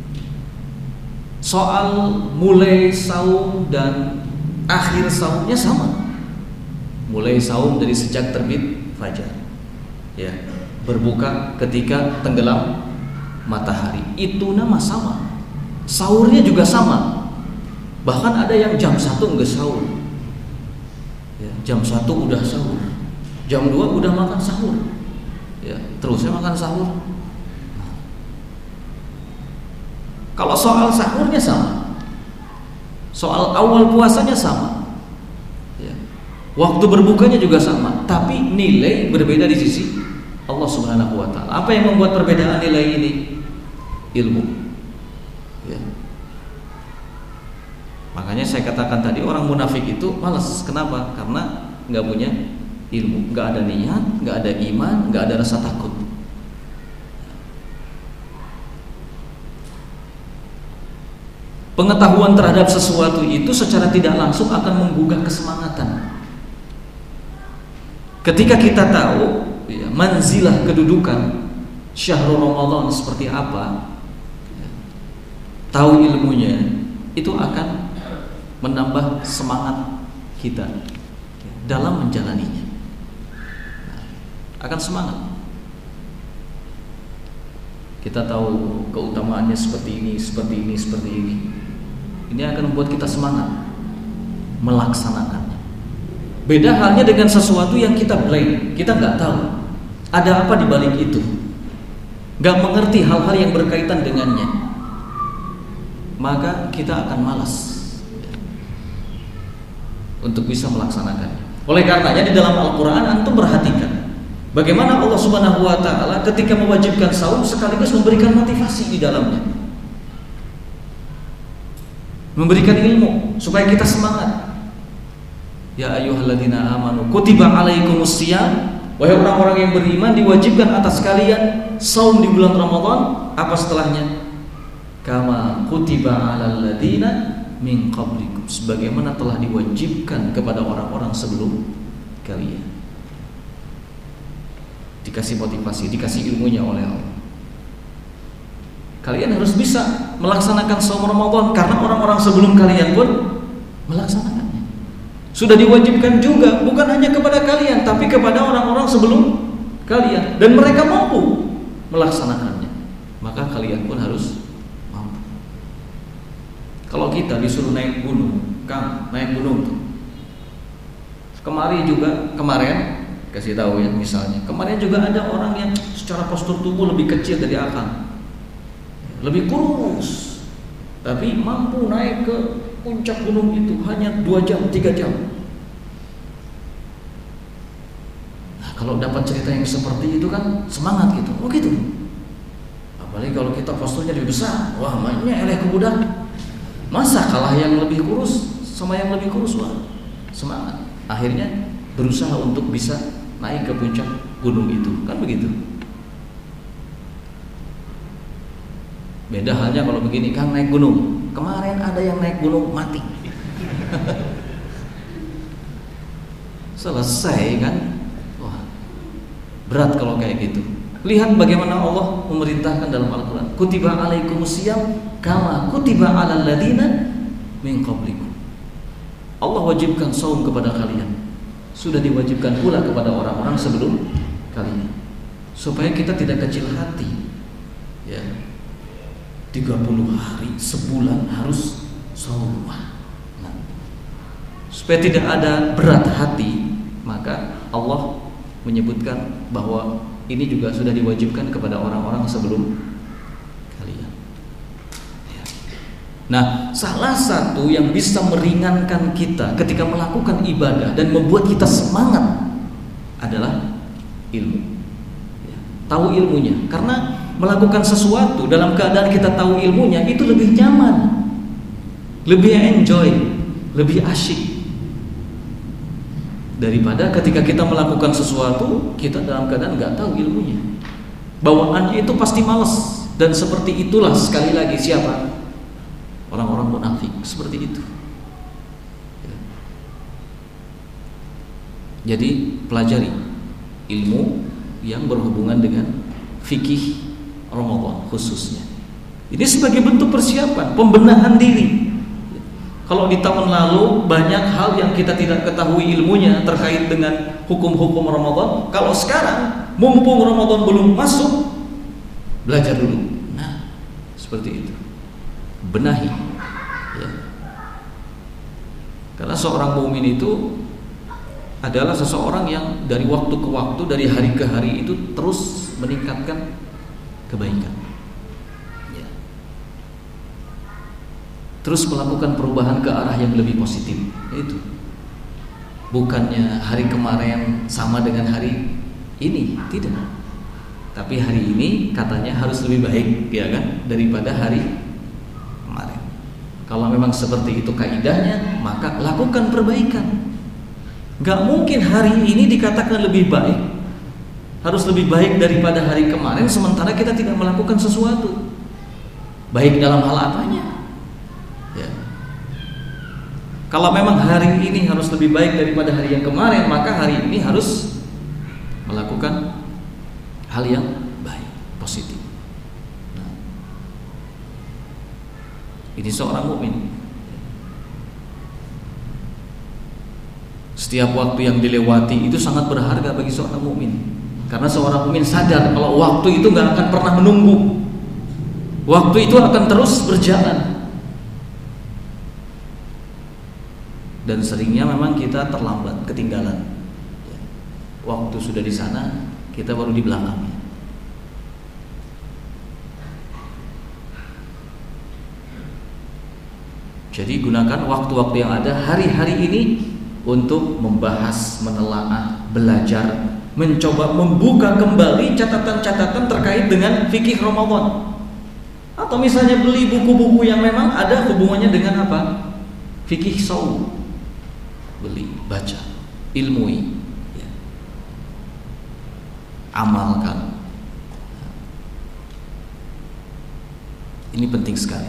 Soal mulai saum dan akhir saumnya sama. Mulai saum dari sejak terbit fajar, ya, berbuka ketika tenggelam matahari, itu nama sama. Sahurnya juga sama. Bahkan ada yang jam 1 enggak sahur, ya, jam 1 udah sahur, jam 2 udah makan sahur, ya, terusnya makan sahur. Kalau soal sahurnya sama, soal awal puasanya sama, ya, waktu berbukanya juga sama, tapi nilai berbeda di sisi Allah Subhanahu wa taala. Apa yang membuat perbedaan nilai ini? Ilmu. Ya. Makanya saya katakan tadi orang munafik itu malas. Kenapa? Karena nggak punya ilmu, nggak ada niat, nggak ada iman, nggak ada rasa takut. Pengetahuan terhadap sesuatu itu secara tidak langsung akan menggugah kesemangatan. Ketika kita tahu ya, manzilah kedudukan syahrul Ramadan seperti apa, tahu ilmunya, itu akan menambah semangat kita dalam menjalaninya. Akan semangat. Kita tahu keutamaannya seperti ini, seperti ini, seperti ini. Ini akan membuat kita semangat melaksanakannya. Beda halnya dengan sesuatu yang kita blank, kita nggak tahu ada apa di balik itu, nggak mengerti hal-hal yang berkaitan dengannya, maka kita akan malas untuk bisa melaksanakannya. Oleh karenanya di dalam Al-Quran antum perhatikan bagaimana Allah Subhanahu wa Ta'ala ketika mewajibkan saum sekaligus memberikan motivasi di dalamnya, memberikan ilmu supaya kita semangat. Ya ayyuhalladzina amanu kutiba alaikumusiyam, wahai orang-orang yang beriman diwajibkan atas kalian saum di bulan Ramadan. Apa setelahnya? Kama kutiba alal ladzina min qablikum, sebagaimana telah diwajibkan kepada orang-orang sebelum kalian. Dikasih motivasi, dikasih ilmunya oleh Allah. Kalian harus bisa melaksanakan saum Ramadan karena orang-orang sebelum kalian pun melaksanakannya. Sudah diwajibkan juga bukan hanya kepada kalian tapi kepada orang-orang sebelum kalian, dan mereka mampu melaksanakannya. Maka kalian pun harus mampu. Kalau kita disuruh naik gunung, Kang, naik gunung tuh. Kemarin kasih tahu ya, misalnya kemarin juga ada orang yang secara postur tubuh lebih kecil dari Akang, lebih kurus, tapi mampu naik ke puncak gunung itu hanya 2 jam, 3 jam. Nah, kalau dapat cerita yang seperti itu kan semangat gitu. Oh gitu. Apalagi kalau kita posturnya lebih besar, wah mainnya eleh ke budak. Masa kalah yang lebih kurus sama yang lebih kurus? Wah, semangat. Akhirnya berusaha untuk bisa naik ke puncak gunung itu. Kan begitu. Beda halnya kalau begini, Kang naik gunung. Kemarin ada yang naik gunung mati. Selesai kan? Wah, berat kalau kayak gitu. Lihat bagaimana Allah memerintahkan dalam Al-Quran. Kutiba alaikumusiyam kama kutiba alal ladina min qablikum. Allah wajibkan saum kepada kalian, sudah diwajibkan pula kepada orang-orang sebelum kalian, supaya kita tidak kecil hati. Ya. 30 hari sebulan harus saum. Nah, supaya tidak ada berat hati, maka Allah menyebutkan bahwa ini juga sudah diwajibkan kepada orang-orang sebelum kalian. Ya. Nah, salah satu yang bisa meringankan kita ketika melakukan ibadah dan membuat kita semangat adalah ilmu. Ya. Tahu ilmunya, karena melakukan sesuatu dalam keadaan kita tahu ilmunya itu lebih nyaman, lebih enjoy, lebih asyik daripada ketika kita melakukan sesuatu kita dalam keadaan nggak tahu ilmunya. Bawaannya itu pasti malas, dan seperti itulah sekali lagi siapa? Orang-orang munafik seperti itu. Jadi pelajari ilmu yang berhubungan dengan fikih Ramadan khususnya. Ini sebagai bentuk persiapan, pembenahan diri. Kalau di tahun lalu banyak hal yang kita tidak ketahui ilmunya terkait dengan hukum-hukum Ramadan, kalau sekarang mumpung Ramadan belum masuk, belajar dulu. Nah, seperti itu. Benahi. Ya. Karena seorang mukmin itu adalah seseorang yang dari waktu ke waktu, dari hari ke hari itu terus meningkatkan kebaikan, ya. Terus melakukan perubahan ke arah yang lebih positif. Itu bukannya hari kemarin sama dengan hari ini, tidak. Tapi hari ini katanya harus lebih baik, ya kan, daripada hari kemarin. Kalau memang seperti itu kaidahnya, maka lakukan perbaikan. Gak mungkin hari ini dikatakan lebih baik, harus lebih baik daripada hari kemarin, sementara kita tidak melakukan sesuatu. Baik dalam hal apanya? Kalau memang hari ini harus lebih baik daripada hari yang kemarin, maka hari ini harus melakukan hal yang baik, positif. Nah, ini seorang mukmin. Setiap waktu yang dilewati itu sangat berharga bagi seorang mukmin, karena seorang mukmin sadar kalau waktu itu nggak akan pernah menunggu, waktu itu akan terus berjalan. Dan seringnya memang kita terlambat, ketinggalan. Waktu sudah di sana, kita baru di belakangnya. Jadi gunakan waktu-waktu yang ada hari-hari ini untuk membahas, menelaah, belajar, mencoba membuka kembali catatan-catatan terkait dengan fikih Ramadan. Atau misalnya beli buku-buku yang memang ada hubungannya dengan apa? Fikih shaum. Beli, baca, ilmui, ya. Amalkan. Ini penting sekali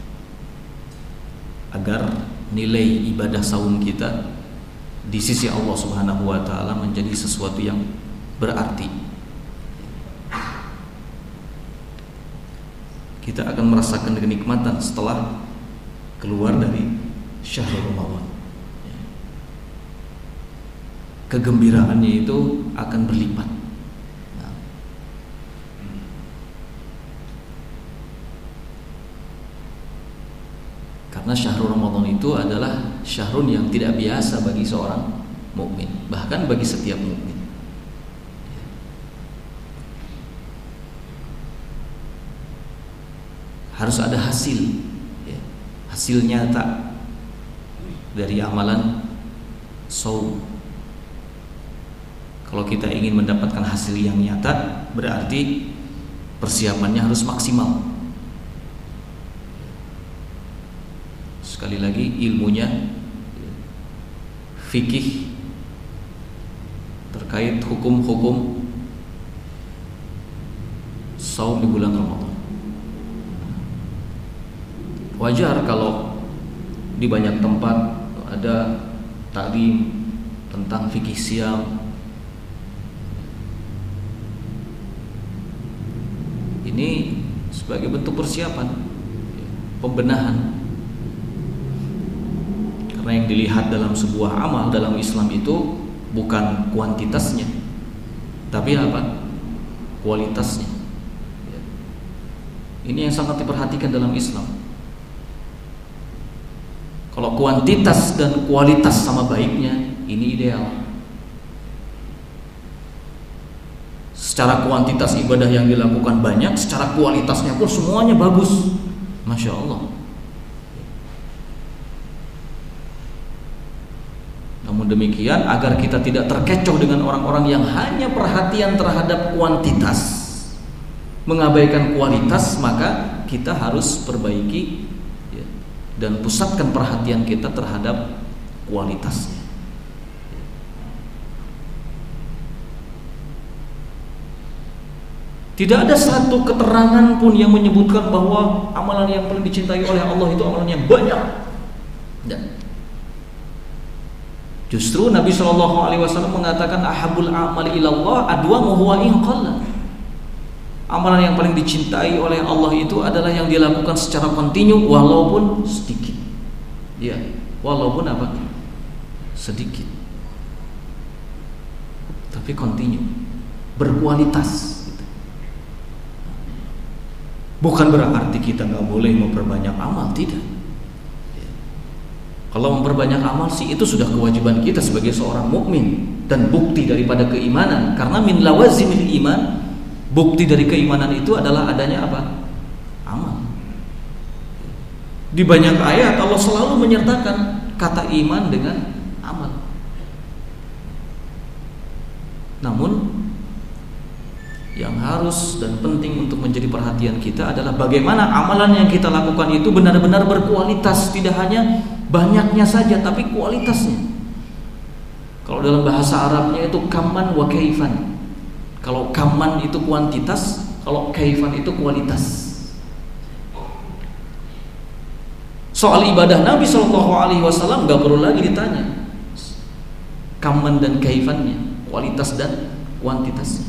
agar nilai ibadah saum kita di sisi Allah Subhanahu wa taala menjadi sesuatu yang berarti. Kita akan merasakan kenikmatan setelah keluar dari syahrul Ramadan. Kegembiraannya itu akan berlipat. Nah, karena syahrul Ramadan itu adalah syahrun yang tidak biasa bagi seorang mukmin, bahkan bagi setiap mukmin. Harus ada hasil, ya, hasil nyata dari amalan shaum. Kalau kita ingin mendapatkan hasil yang nyata, berarti persiapannya harus maksimal. Sekali lagi, ilmunya fikih terkait hukum-hukum shaum di bulan Ramadan. Wajar kalau di banyak tempat ada taklim tentang fikih siam. Ini sebagai bentuk persiapan, pembenahan. Karena yang dilihat dalam sebuah amal dalam Islam itu bukan kuantitasnya, tapi apa? Kualitasnya. Ini yang sangat diperhatikan dalam Islam. Kalau kuantitas dan kualitas sama baiknya, ini ideal. Secara kuantitas ibadah yang dilakukan banyak, secara kualitasnya pun semuanya bagus. Masya Allah. Namun demikian, agar kita tidak terkecoh dengan orang-orang yang hanya perhatian terhadap kuantitas, mengabaikan kualitas, maka kita harus perbaiki, ya, dan pusatkan perhatian kita terhadap kualitasnya. Tidak ada satu keterangan pun yang menyebutkan bahwa amalan yang paling dicintai oleh Allah itu amalan yang banyak. Dan justru Nabi SAW mengatakan ahabul amali ilallah adwamuhu wa in qalla. Amalan yang paling dicintai oleh Allah itu adalah yang dilakukan secara kontinu walaupun sedikit. Ya, walaupun apa? Sedikit. Tapi kontinu, berkualitas. Bukan berarti kita nggak boleh memperbanyak amal, tidak. Kalau memperbanyak amal sih itu sudah kewajiban kita sebagai seorang mukmin dan bukti daripada keimanan. Karena min lawazimil iman, bukti dari keimanan itu adalah adanya apa? Amal. Di banyak ayat Allah selalu menyertakan kata iman dengan amal. Namun yang harus dan penting untuk menjadi perhatian kita adalah bagaimana amalan yang kita lakukan itu benar-benar berkualitas, tidak hanya banyaknya saja tapi kualitasnya. Kalau dalam bahasa Arabnya itu kaman wa kaifan. Kalau kaman itu kuantitas, kalau kaifan itu kualitas. Soal ibadah Nabi SAW nggak perlu lagi ditanya kaman dan kaifannya, kualitas dan kuantitasnya.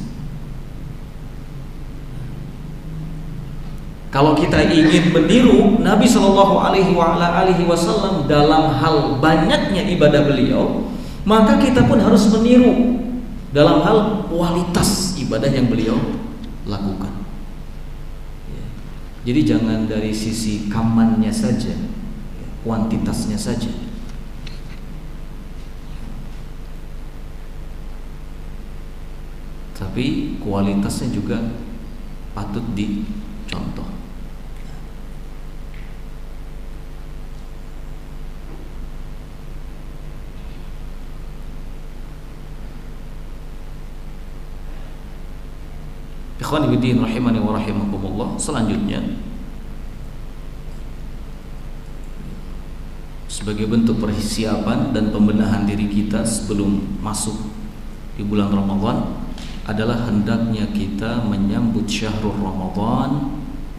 Kalau kita ingin meniru Nabi SAW dalam hal banyaknya ibadah beliau, maka kita pun harus meniru dalam hal kualitas ibadah yang beliau lakukan. Jadi jangan dari sisi kamannya saja, kuantitasnya saja. Tapi kualitasnya juga patut dicontoh. Ikhwani fiddin rahimani wa rahimakumullah. Selanjutnya, sebagai bentuk persiapan dan pembenahan diri kita sebelum masuk di bulan Ramadan, adalah hendaknya kita menyambut syahrul Ramadan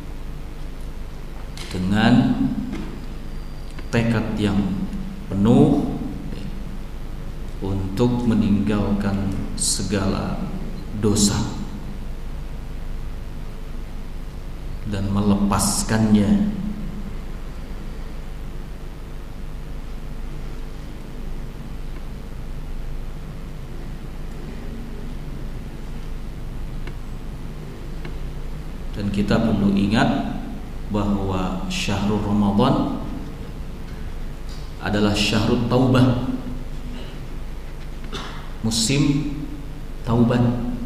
dengan tekad yang penuh untuk meninggalkan segala dosa dan melepaskannya. Dan kita perlu ingat bahwa syahrul Ramadan adalah syahrul taubah, musim taubat,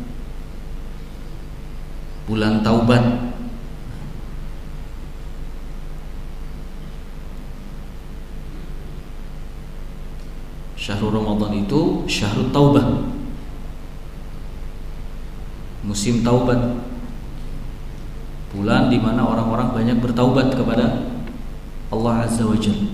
bulan taubat. Syahrul Ramadan itu syahrul taubah, musim taubat, bulan di mana orang-orang banyak bertaubat kepada Allah Azza wa Jalla.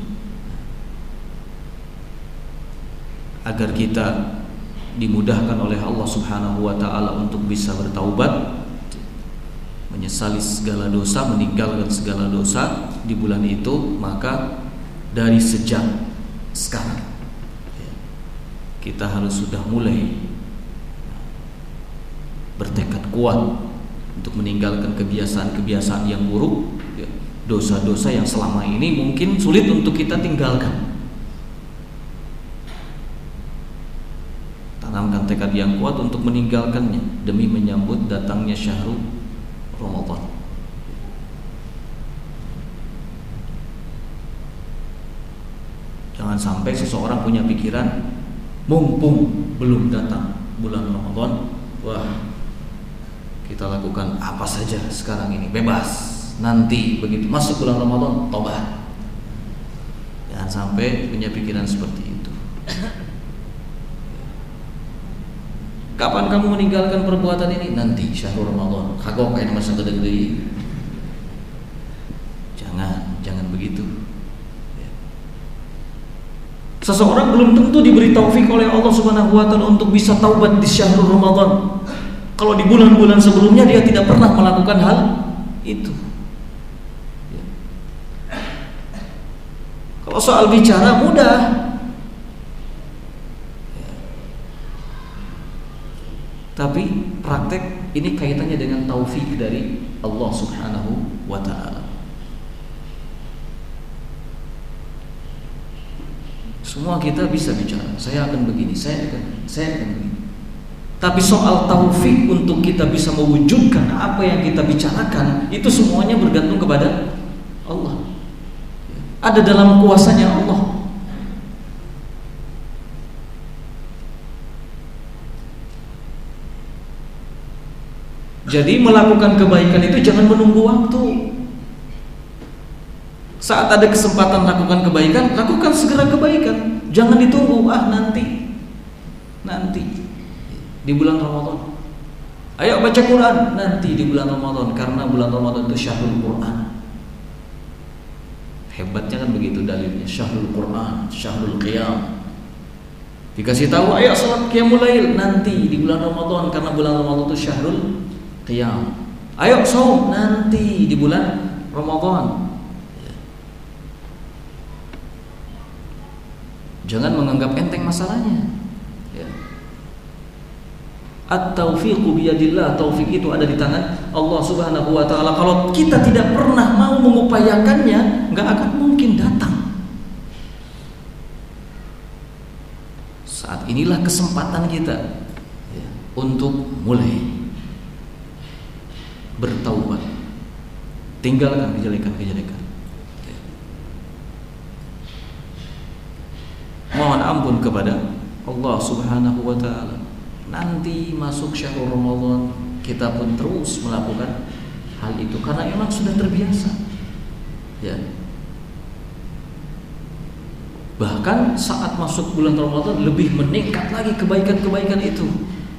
Agar kita dimudahkan oleh Allah Subhanahu wa Ta'ala untuk bisa bertaubat, menyesali segala dosa, meninggalkan segala dosa di bulan itu, maka dari sejak sekarang kita harus sudah mulai bertekad kuat untuk meninggalkan kebiasaan-kebiasaan yang buruk, dosa-dosa yang selama ini mungkin sulit untuk kita tinggalkan. Tanamkan tekad yang kuat untuk meninggalkannya demi menyambut datangnya syahrul Ramadan. Jangan sampai seseorang punya pikiran, mumpung belum datang bulan Ramadan, wah, kita lakukan apa saja sekarang ini, bebas. Nanti begitu masuk bulan Ramadan, tobat. Jangan sampai punya pikiran seperti itu. Kapan kamu meninggalkan perbuatan ini? Nanti syahrul Ramadan. Kagok kayak masa gede-gede. Jangan begitu. Seseorang belum tentu diberi taufik oleh Allah Subhanahu wa Ta'ala untuk bisa taubat di syahrul Ramadan kalau di bulan-bulan sebelumnya dia tidak pernah melakukan hal itu. Kalau soal bicara mudah, tapi praktek ini kaitannya dengan taufik dari Allah Subhanahu wa Ta'ala. Semua kita bisa bicara, saya akan begini, saya akan begini. Tapi soal taufik untuk kita bisa mewujudkan apa yang kita bicarakan, itu semuanya bergantung kepada Allah. Ada dalam kuasanya Allah. Jadi melakukan kebaikan itu jangan menunggu waktu. Saat ada kesempatan lakukan kebaikan, lakukan segera kebaikan. Jangan ditunggu, nanti di bulan Ramadan. Ayo baca Quran nanti di bulan Ramadan, karena bulan Ramadan itu syahrul Quran. Hebatnya kan begitu dalilnya, syahrul Quran, syahrul qiyam. Dikasih tahu, ayo salat qiyamul lail nanti di bulan Ramadan, karena bulan Ramadan itu syahrul qiyam. Ayo saum nanti di bulan Ramadan. Jangan menganggap enteng masalahnya. Ya. At-taufiqu biyadillah, taufik itu ada di tangan Allah Subhanahu wa taala. Kalau kita tidak pernah mau mengupayakannya, enggak akan mungkin datang. Saat inilah kesempatan kita ya, untuk mulai bertaubat, tinggalkan kejelekan-kejelekan. Ya. Mohon ampun kepada Allah Subhanahu wa taala. Nanti masuk syahrul Ramadan kita pun terus melakukan hal itu karena memang sudah terbiasa. Ya. Bahkan saat masuk bulan Ramadan lebih meningkat lagi kebaikan-kebaikan itu.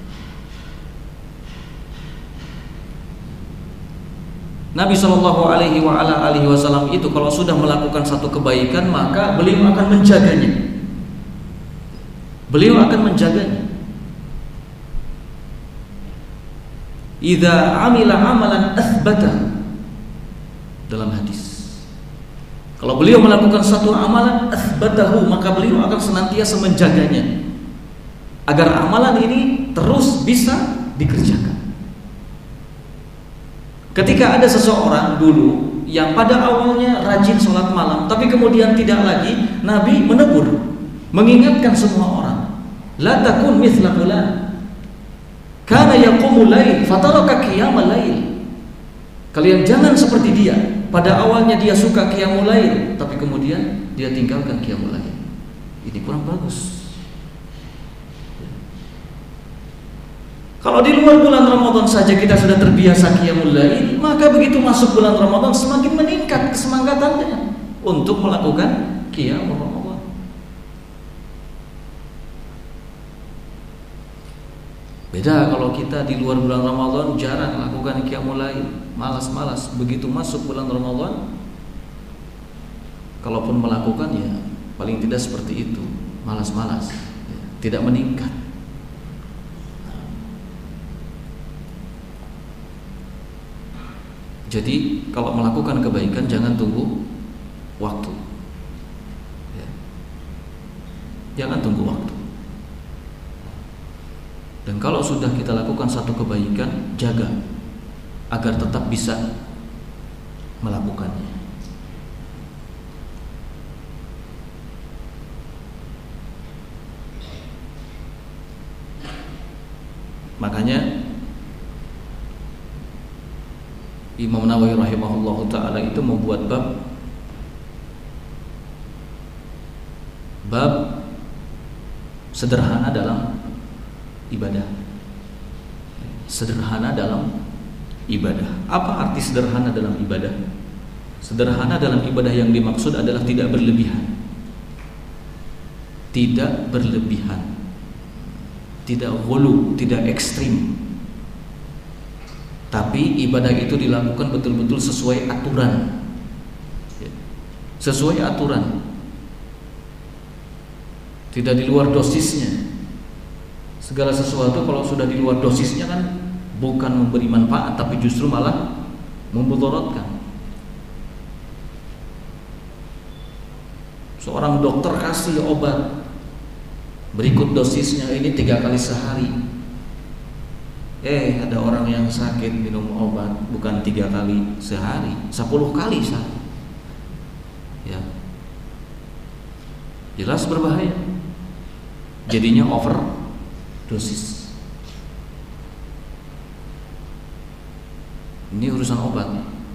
Nabi Shallallahu Alaihi Wasallam itu kalau sudah melakukan satu kebaikan maka beliau akan menjaganya. Beliau akan menjaganya. Idza amila amalan athbata, dalam hadis. Kalau beliau melakukan satu amalan athbatahu, maka beliau akan senantiasa menjaganya agar amalan ini terus bisa dikerjakan. Ketika ada seseorang dulu yang pada awalnya rajin sholat malam, tapi kemudian tidak lagi, Nabi menegur, mengingatkan semua orang, la takun mithla fulan kana yaqumul lail fataraka qiyamal lail. Kalian jangan seperti dia. Pada awalnya dia suka qiyamul lail, tapi kemudian dia tinggalkan qiyamul lail. Ini kurang bagus. Kalau di luar bulan Ramadan saja kita sudah terbiasa qiyamul lail, maka begitu masuk bulan Ramadan semakin meningkat kesemangatannya untuk melakukan qiyamul Ramadan. Beda kalau kita di luar bulan Ramadan jarang melakukan qiyamul lail, malas-malas. Begitu masuk bulan Ramadan, kalaupun melakukan ya paling tidak seperti itu, malas-malas, ya, tidak meningkat. Jadi kalau melakukan kebaikan jangan tunggu waktu, ya. Jangan tunggu waktu. Dan kalau sudah kita lakukan satu kebaikan, jaga agar tetap bisa melakukannya. Makanya Imam Nawawi rahimahullahu ta'ala itu membuat bab sederhana dalam ibadah. Sederhana dalam ibadah. Apa arti sederhana dalam ibadah? Sederhana dalam ibadah yang dimaksud adalah tidak berlebihan. Tidak berlebihan. Tidak ghulu, tidak ekstrim. Tapi ibadah itu dilakukan betul-betul sesuai aturan. Sesuai aturan. Tidak di luar dosisnya. Segala sesuatu kalau sudah di luar dosisnya kan bukan memberi manfaat, tapi justru malah memudaratkan. Seorang dokter kasih obat, berikut dosisnya ini 3 kali sehari. Ada orang yang sakit minum obat bukan 3 kali sehari, 10 kali sehari. Ya, jelas berbahaya. Jadinya over dosis. Ini urusan obat.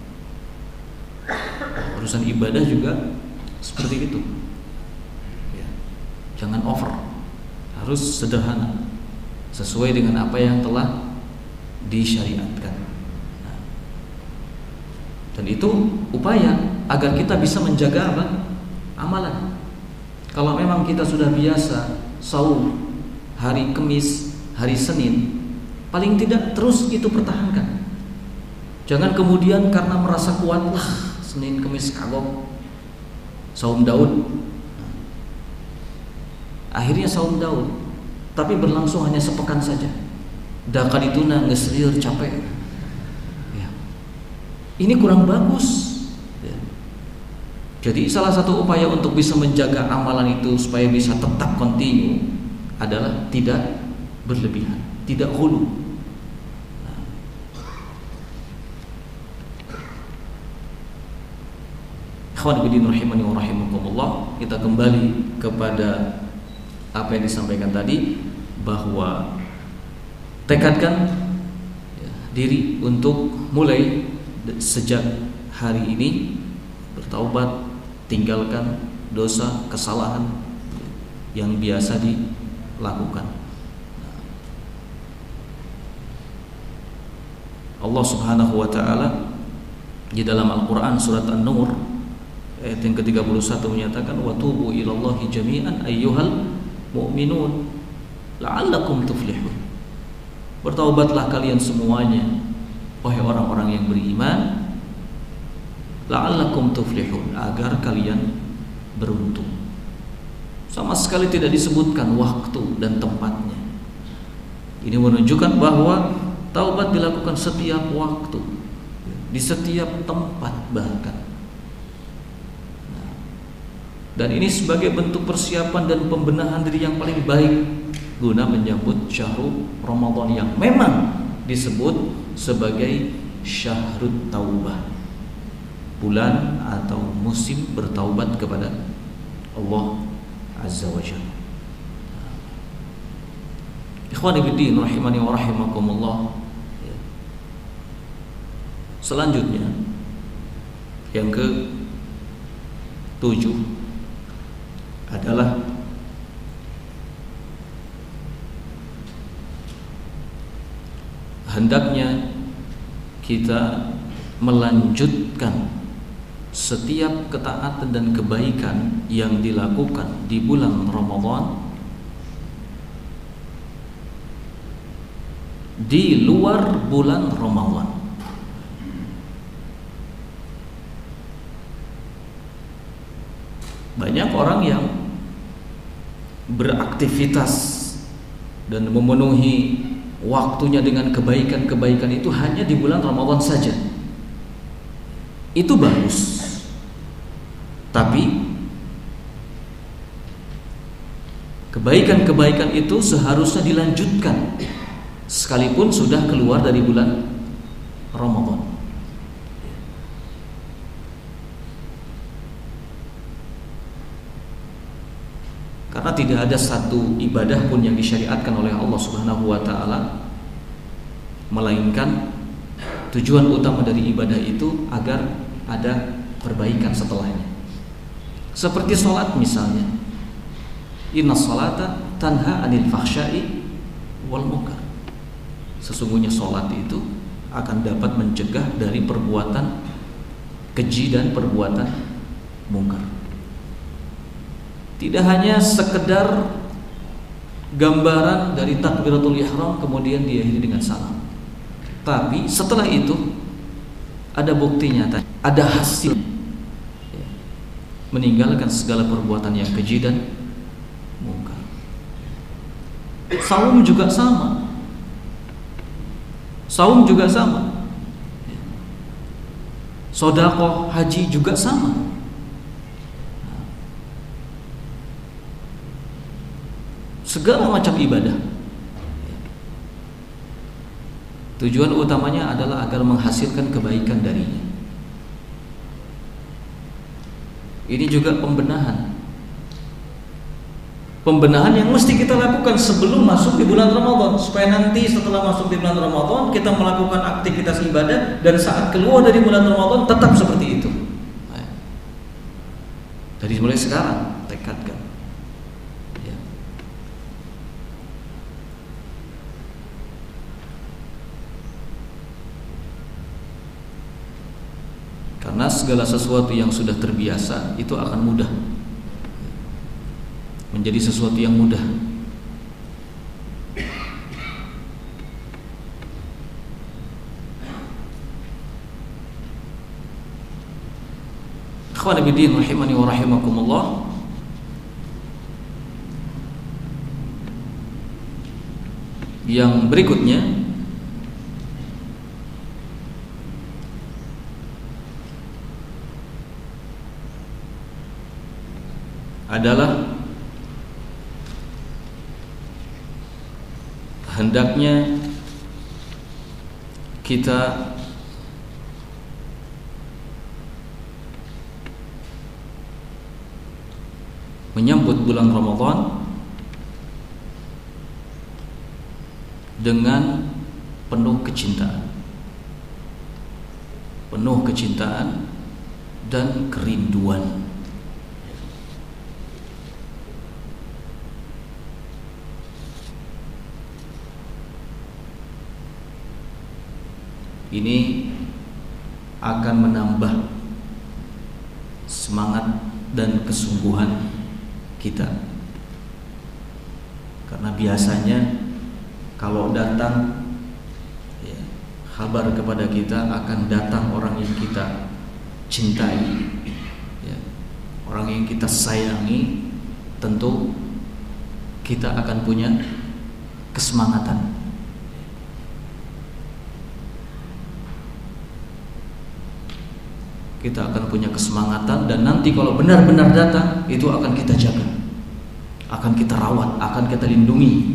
Urusan ibadah juga seperti itu. Ya. Jangan over. Harus sederhana, sesuai dengan apa yang telah disyariatkan. Nah. Dan itu upaya agar kita bisa menjaga apa? Amalan. Kalau memang kita sudah biasa saum hari Kamis, hari Senin, paling tidak terus itu pertahankan. Jangan kemudian karena merasa kuat, Senin, Kamis kagok saum Daud, akhirnya saum Daud, tapi berlangsung hanya sepekan saja. Daka dituna ngesrir capek. Ya. Ini kurang bagus. Ya. Jadi salah satu upaya untuk bisa menjaga amalan itu supaya bisa tetap kontinu adalah tidak berlebihan, tidak ghulu. Ikhwan fillah rahimani wa rahimakumullah, kita kembali kepada apa yang disampaikan tadi, bahwa tekadkan diri untuk mulai sejak hari ini bertaubat, tinggalkan dosa, kesalahan yang biasa dilakukan. Allah Subhanahu wa taala di dalam Al-Qur'an surat An-Nur ayat yang ke-31 menyatakan wa tubu ilallahi jami'an ayyuhal mu'minun la'allakum tuflihun. Bertaubatlah kalian semuanya wahai orang-orang yang beriman, la'allakum tuflihun, agar kalian beruntung. Sama sekali tidak disebutkan waktu dan tempatnya. Ini menunjukkan bahwa taubat dilakukan setiap waktu, di setiap tempat bahkan. Dan ini sebagai bentuk persiapan dan pembenahan diri yang paling baik guna menyambut syahrul Ramadan yang memang disebut sebagai syahrut taubah, bulan atau musim bertaubat kepada Allah Azza wa Jalla. Ikhwani fiddin rahimani wa rahimakumullah. Selanjutnya yang ke-7 adalah hendaknya kita melanjutkan setiap ketaatan dan kebaikan yang dilakukan di bulan Ramadan di luar bulan Ramadan. Banyak orang yang beraktivitas dan memenuhi waktunya dengan kebaikan-kebaikan itu hanya di bulan Ramadan saja. Itu bagus. Tapi kebaikan-kebaikan itu seharusnya dilanjutkan sekalipun sudah keluar dari bulan Ramadan. Karena tidak ada satu ibadah pun yang disyariatkan oleh Allah Subhanahu wa taala melainkan tujuan utama dari ibadah itu agar ada perbaikan setelahnya. Seperti sholat misalnya, inna sholata tanha anil fahsya'i wal munkar. Sesungguhnya sholat itu akan dapat mencegah dari perbuatan keji dan perbuatan mungkar. Tidak hanya sekedar gambaran dari takbiratul ihram kemudian diakhiri dengan salam, tapi setelah itu ada bukti nyata, ada hasil meninggalkan segala perbuatan yang keji dan mungkar. Saum juga sama. Saum juga sama. Sedekah, haji juga sama. Segala macam ibadah tujuan utamanya adalah agar menghasilkan kebaikan darinya. Ini juga pembenahan yang mesti kita lakukan sebelum masuk di bulan Ramadan, supaya nanti setelah masuk di bulan Ramadan kita melakukan aktivitas ibadah dan saat keluar dari bulan Ramadan tetap seperti itu. Dari mulai sekarang tekadkan. Karena segala sesuatu yang sudah terbiasa itu akan mudah menjadi sesuatu yang mudah. Ikhwan fillah rahimani wa rahimakumullah. Yang berikutnya adalah hendaknya kita menyambut bulan Ramadan dengan penuh kecintaan dan kerinduan. Ini akan menambah semangat dan kesungguhan kita. Karena biasanya kalau datang kabar kepada kita akan datang orang yang kita cintai, orang yang kita sayangi, tentu kita akan punya kesemangatan. Kita akan punya kesemangatan, dan nanti kalau benar-benar datang, itu akan kita jaga, akan kita rawat, akan kita lindungi.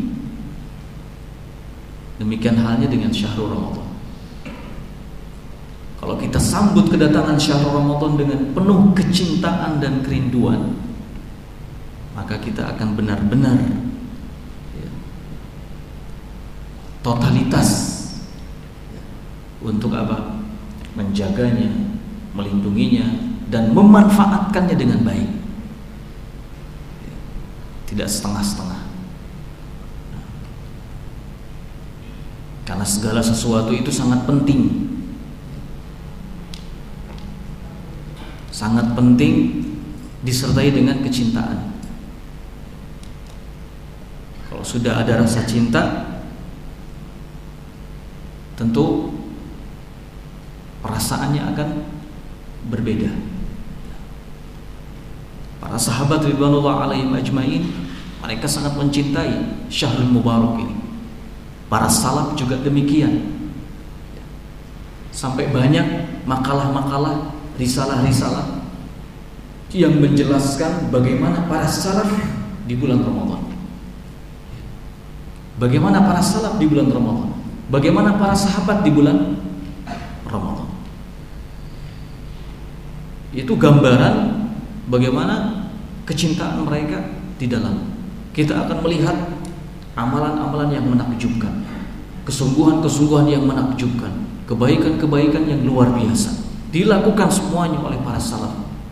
Demikian halnya dengan syahrul Ramadan. Kalau kita sambut kedatangan syahrul Ramadan dengan penuh kecintaan dan kerinduan, maka kita akan benar-benar totalitas untuk apa? Menjaganya, melindunginya, dan memanfaatkannya dengan baik, tidak setengah-setengah. Karena segala sesuatu itu sangat penting, disertai dengan kecintaan. Kalau sudah ada rasa cinta, tentu perasaannya akan berbeda. Para sahabat ridwanullah alaihim ajmain, mereka sangat mencintai syahrul mubarak ini. Para salaf juga demikian. Sampai banyak makalah-makalah, risalah-risalah yang menjelaskan bagaimana para salaf di bulan Ramadan. Bagaimana para salaf di bulan Ramadan? Bagaimana para sahabat di bulan Ramadan? Itu gambaran bagaimana kecintaan mereka di dalam. Kita akan melihat amalan-amalan yang menakjubkan, kesungguhan-kesungguhan yang menakjubkan, kebaikan-kebaikan yang luar biasa, dilakukan semuanya oleh para salaf.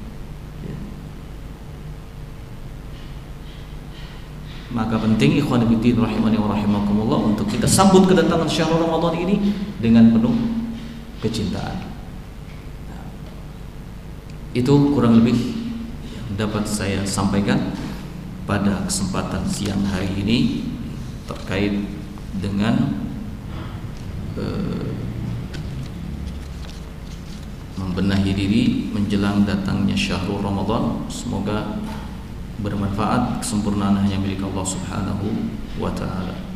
Maka penting ikhwan fillah rahimani wa rahimakumullah untuk kita sambut kedatangan syahrul Ramadan ini dengan penuh kecintaan. Itu kurang lebih yang dapat saya sampaikan pada kesempatan siang hari ini terkait dengan membenahi diri menjelang datangnya syahrul Ramadan. Semoga bermanfaat. Kesempurnaan hanya milik Allah Subhanahu wa ta'ala.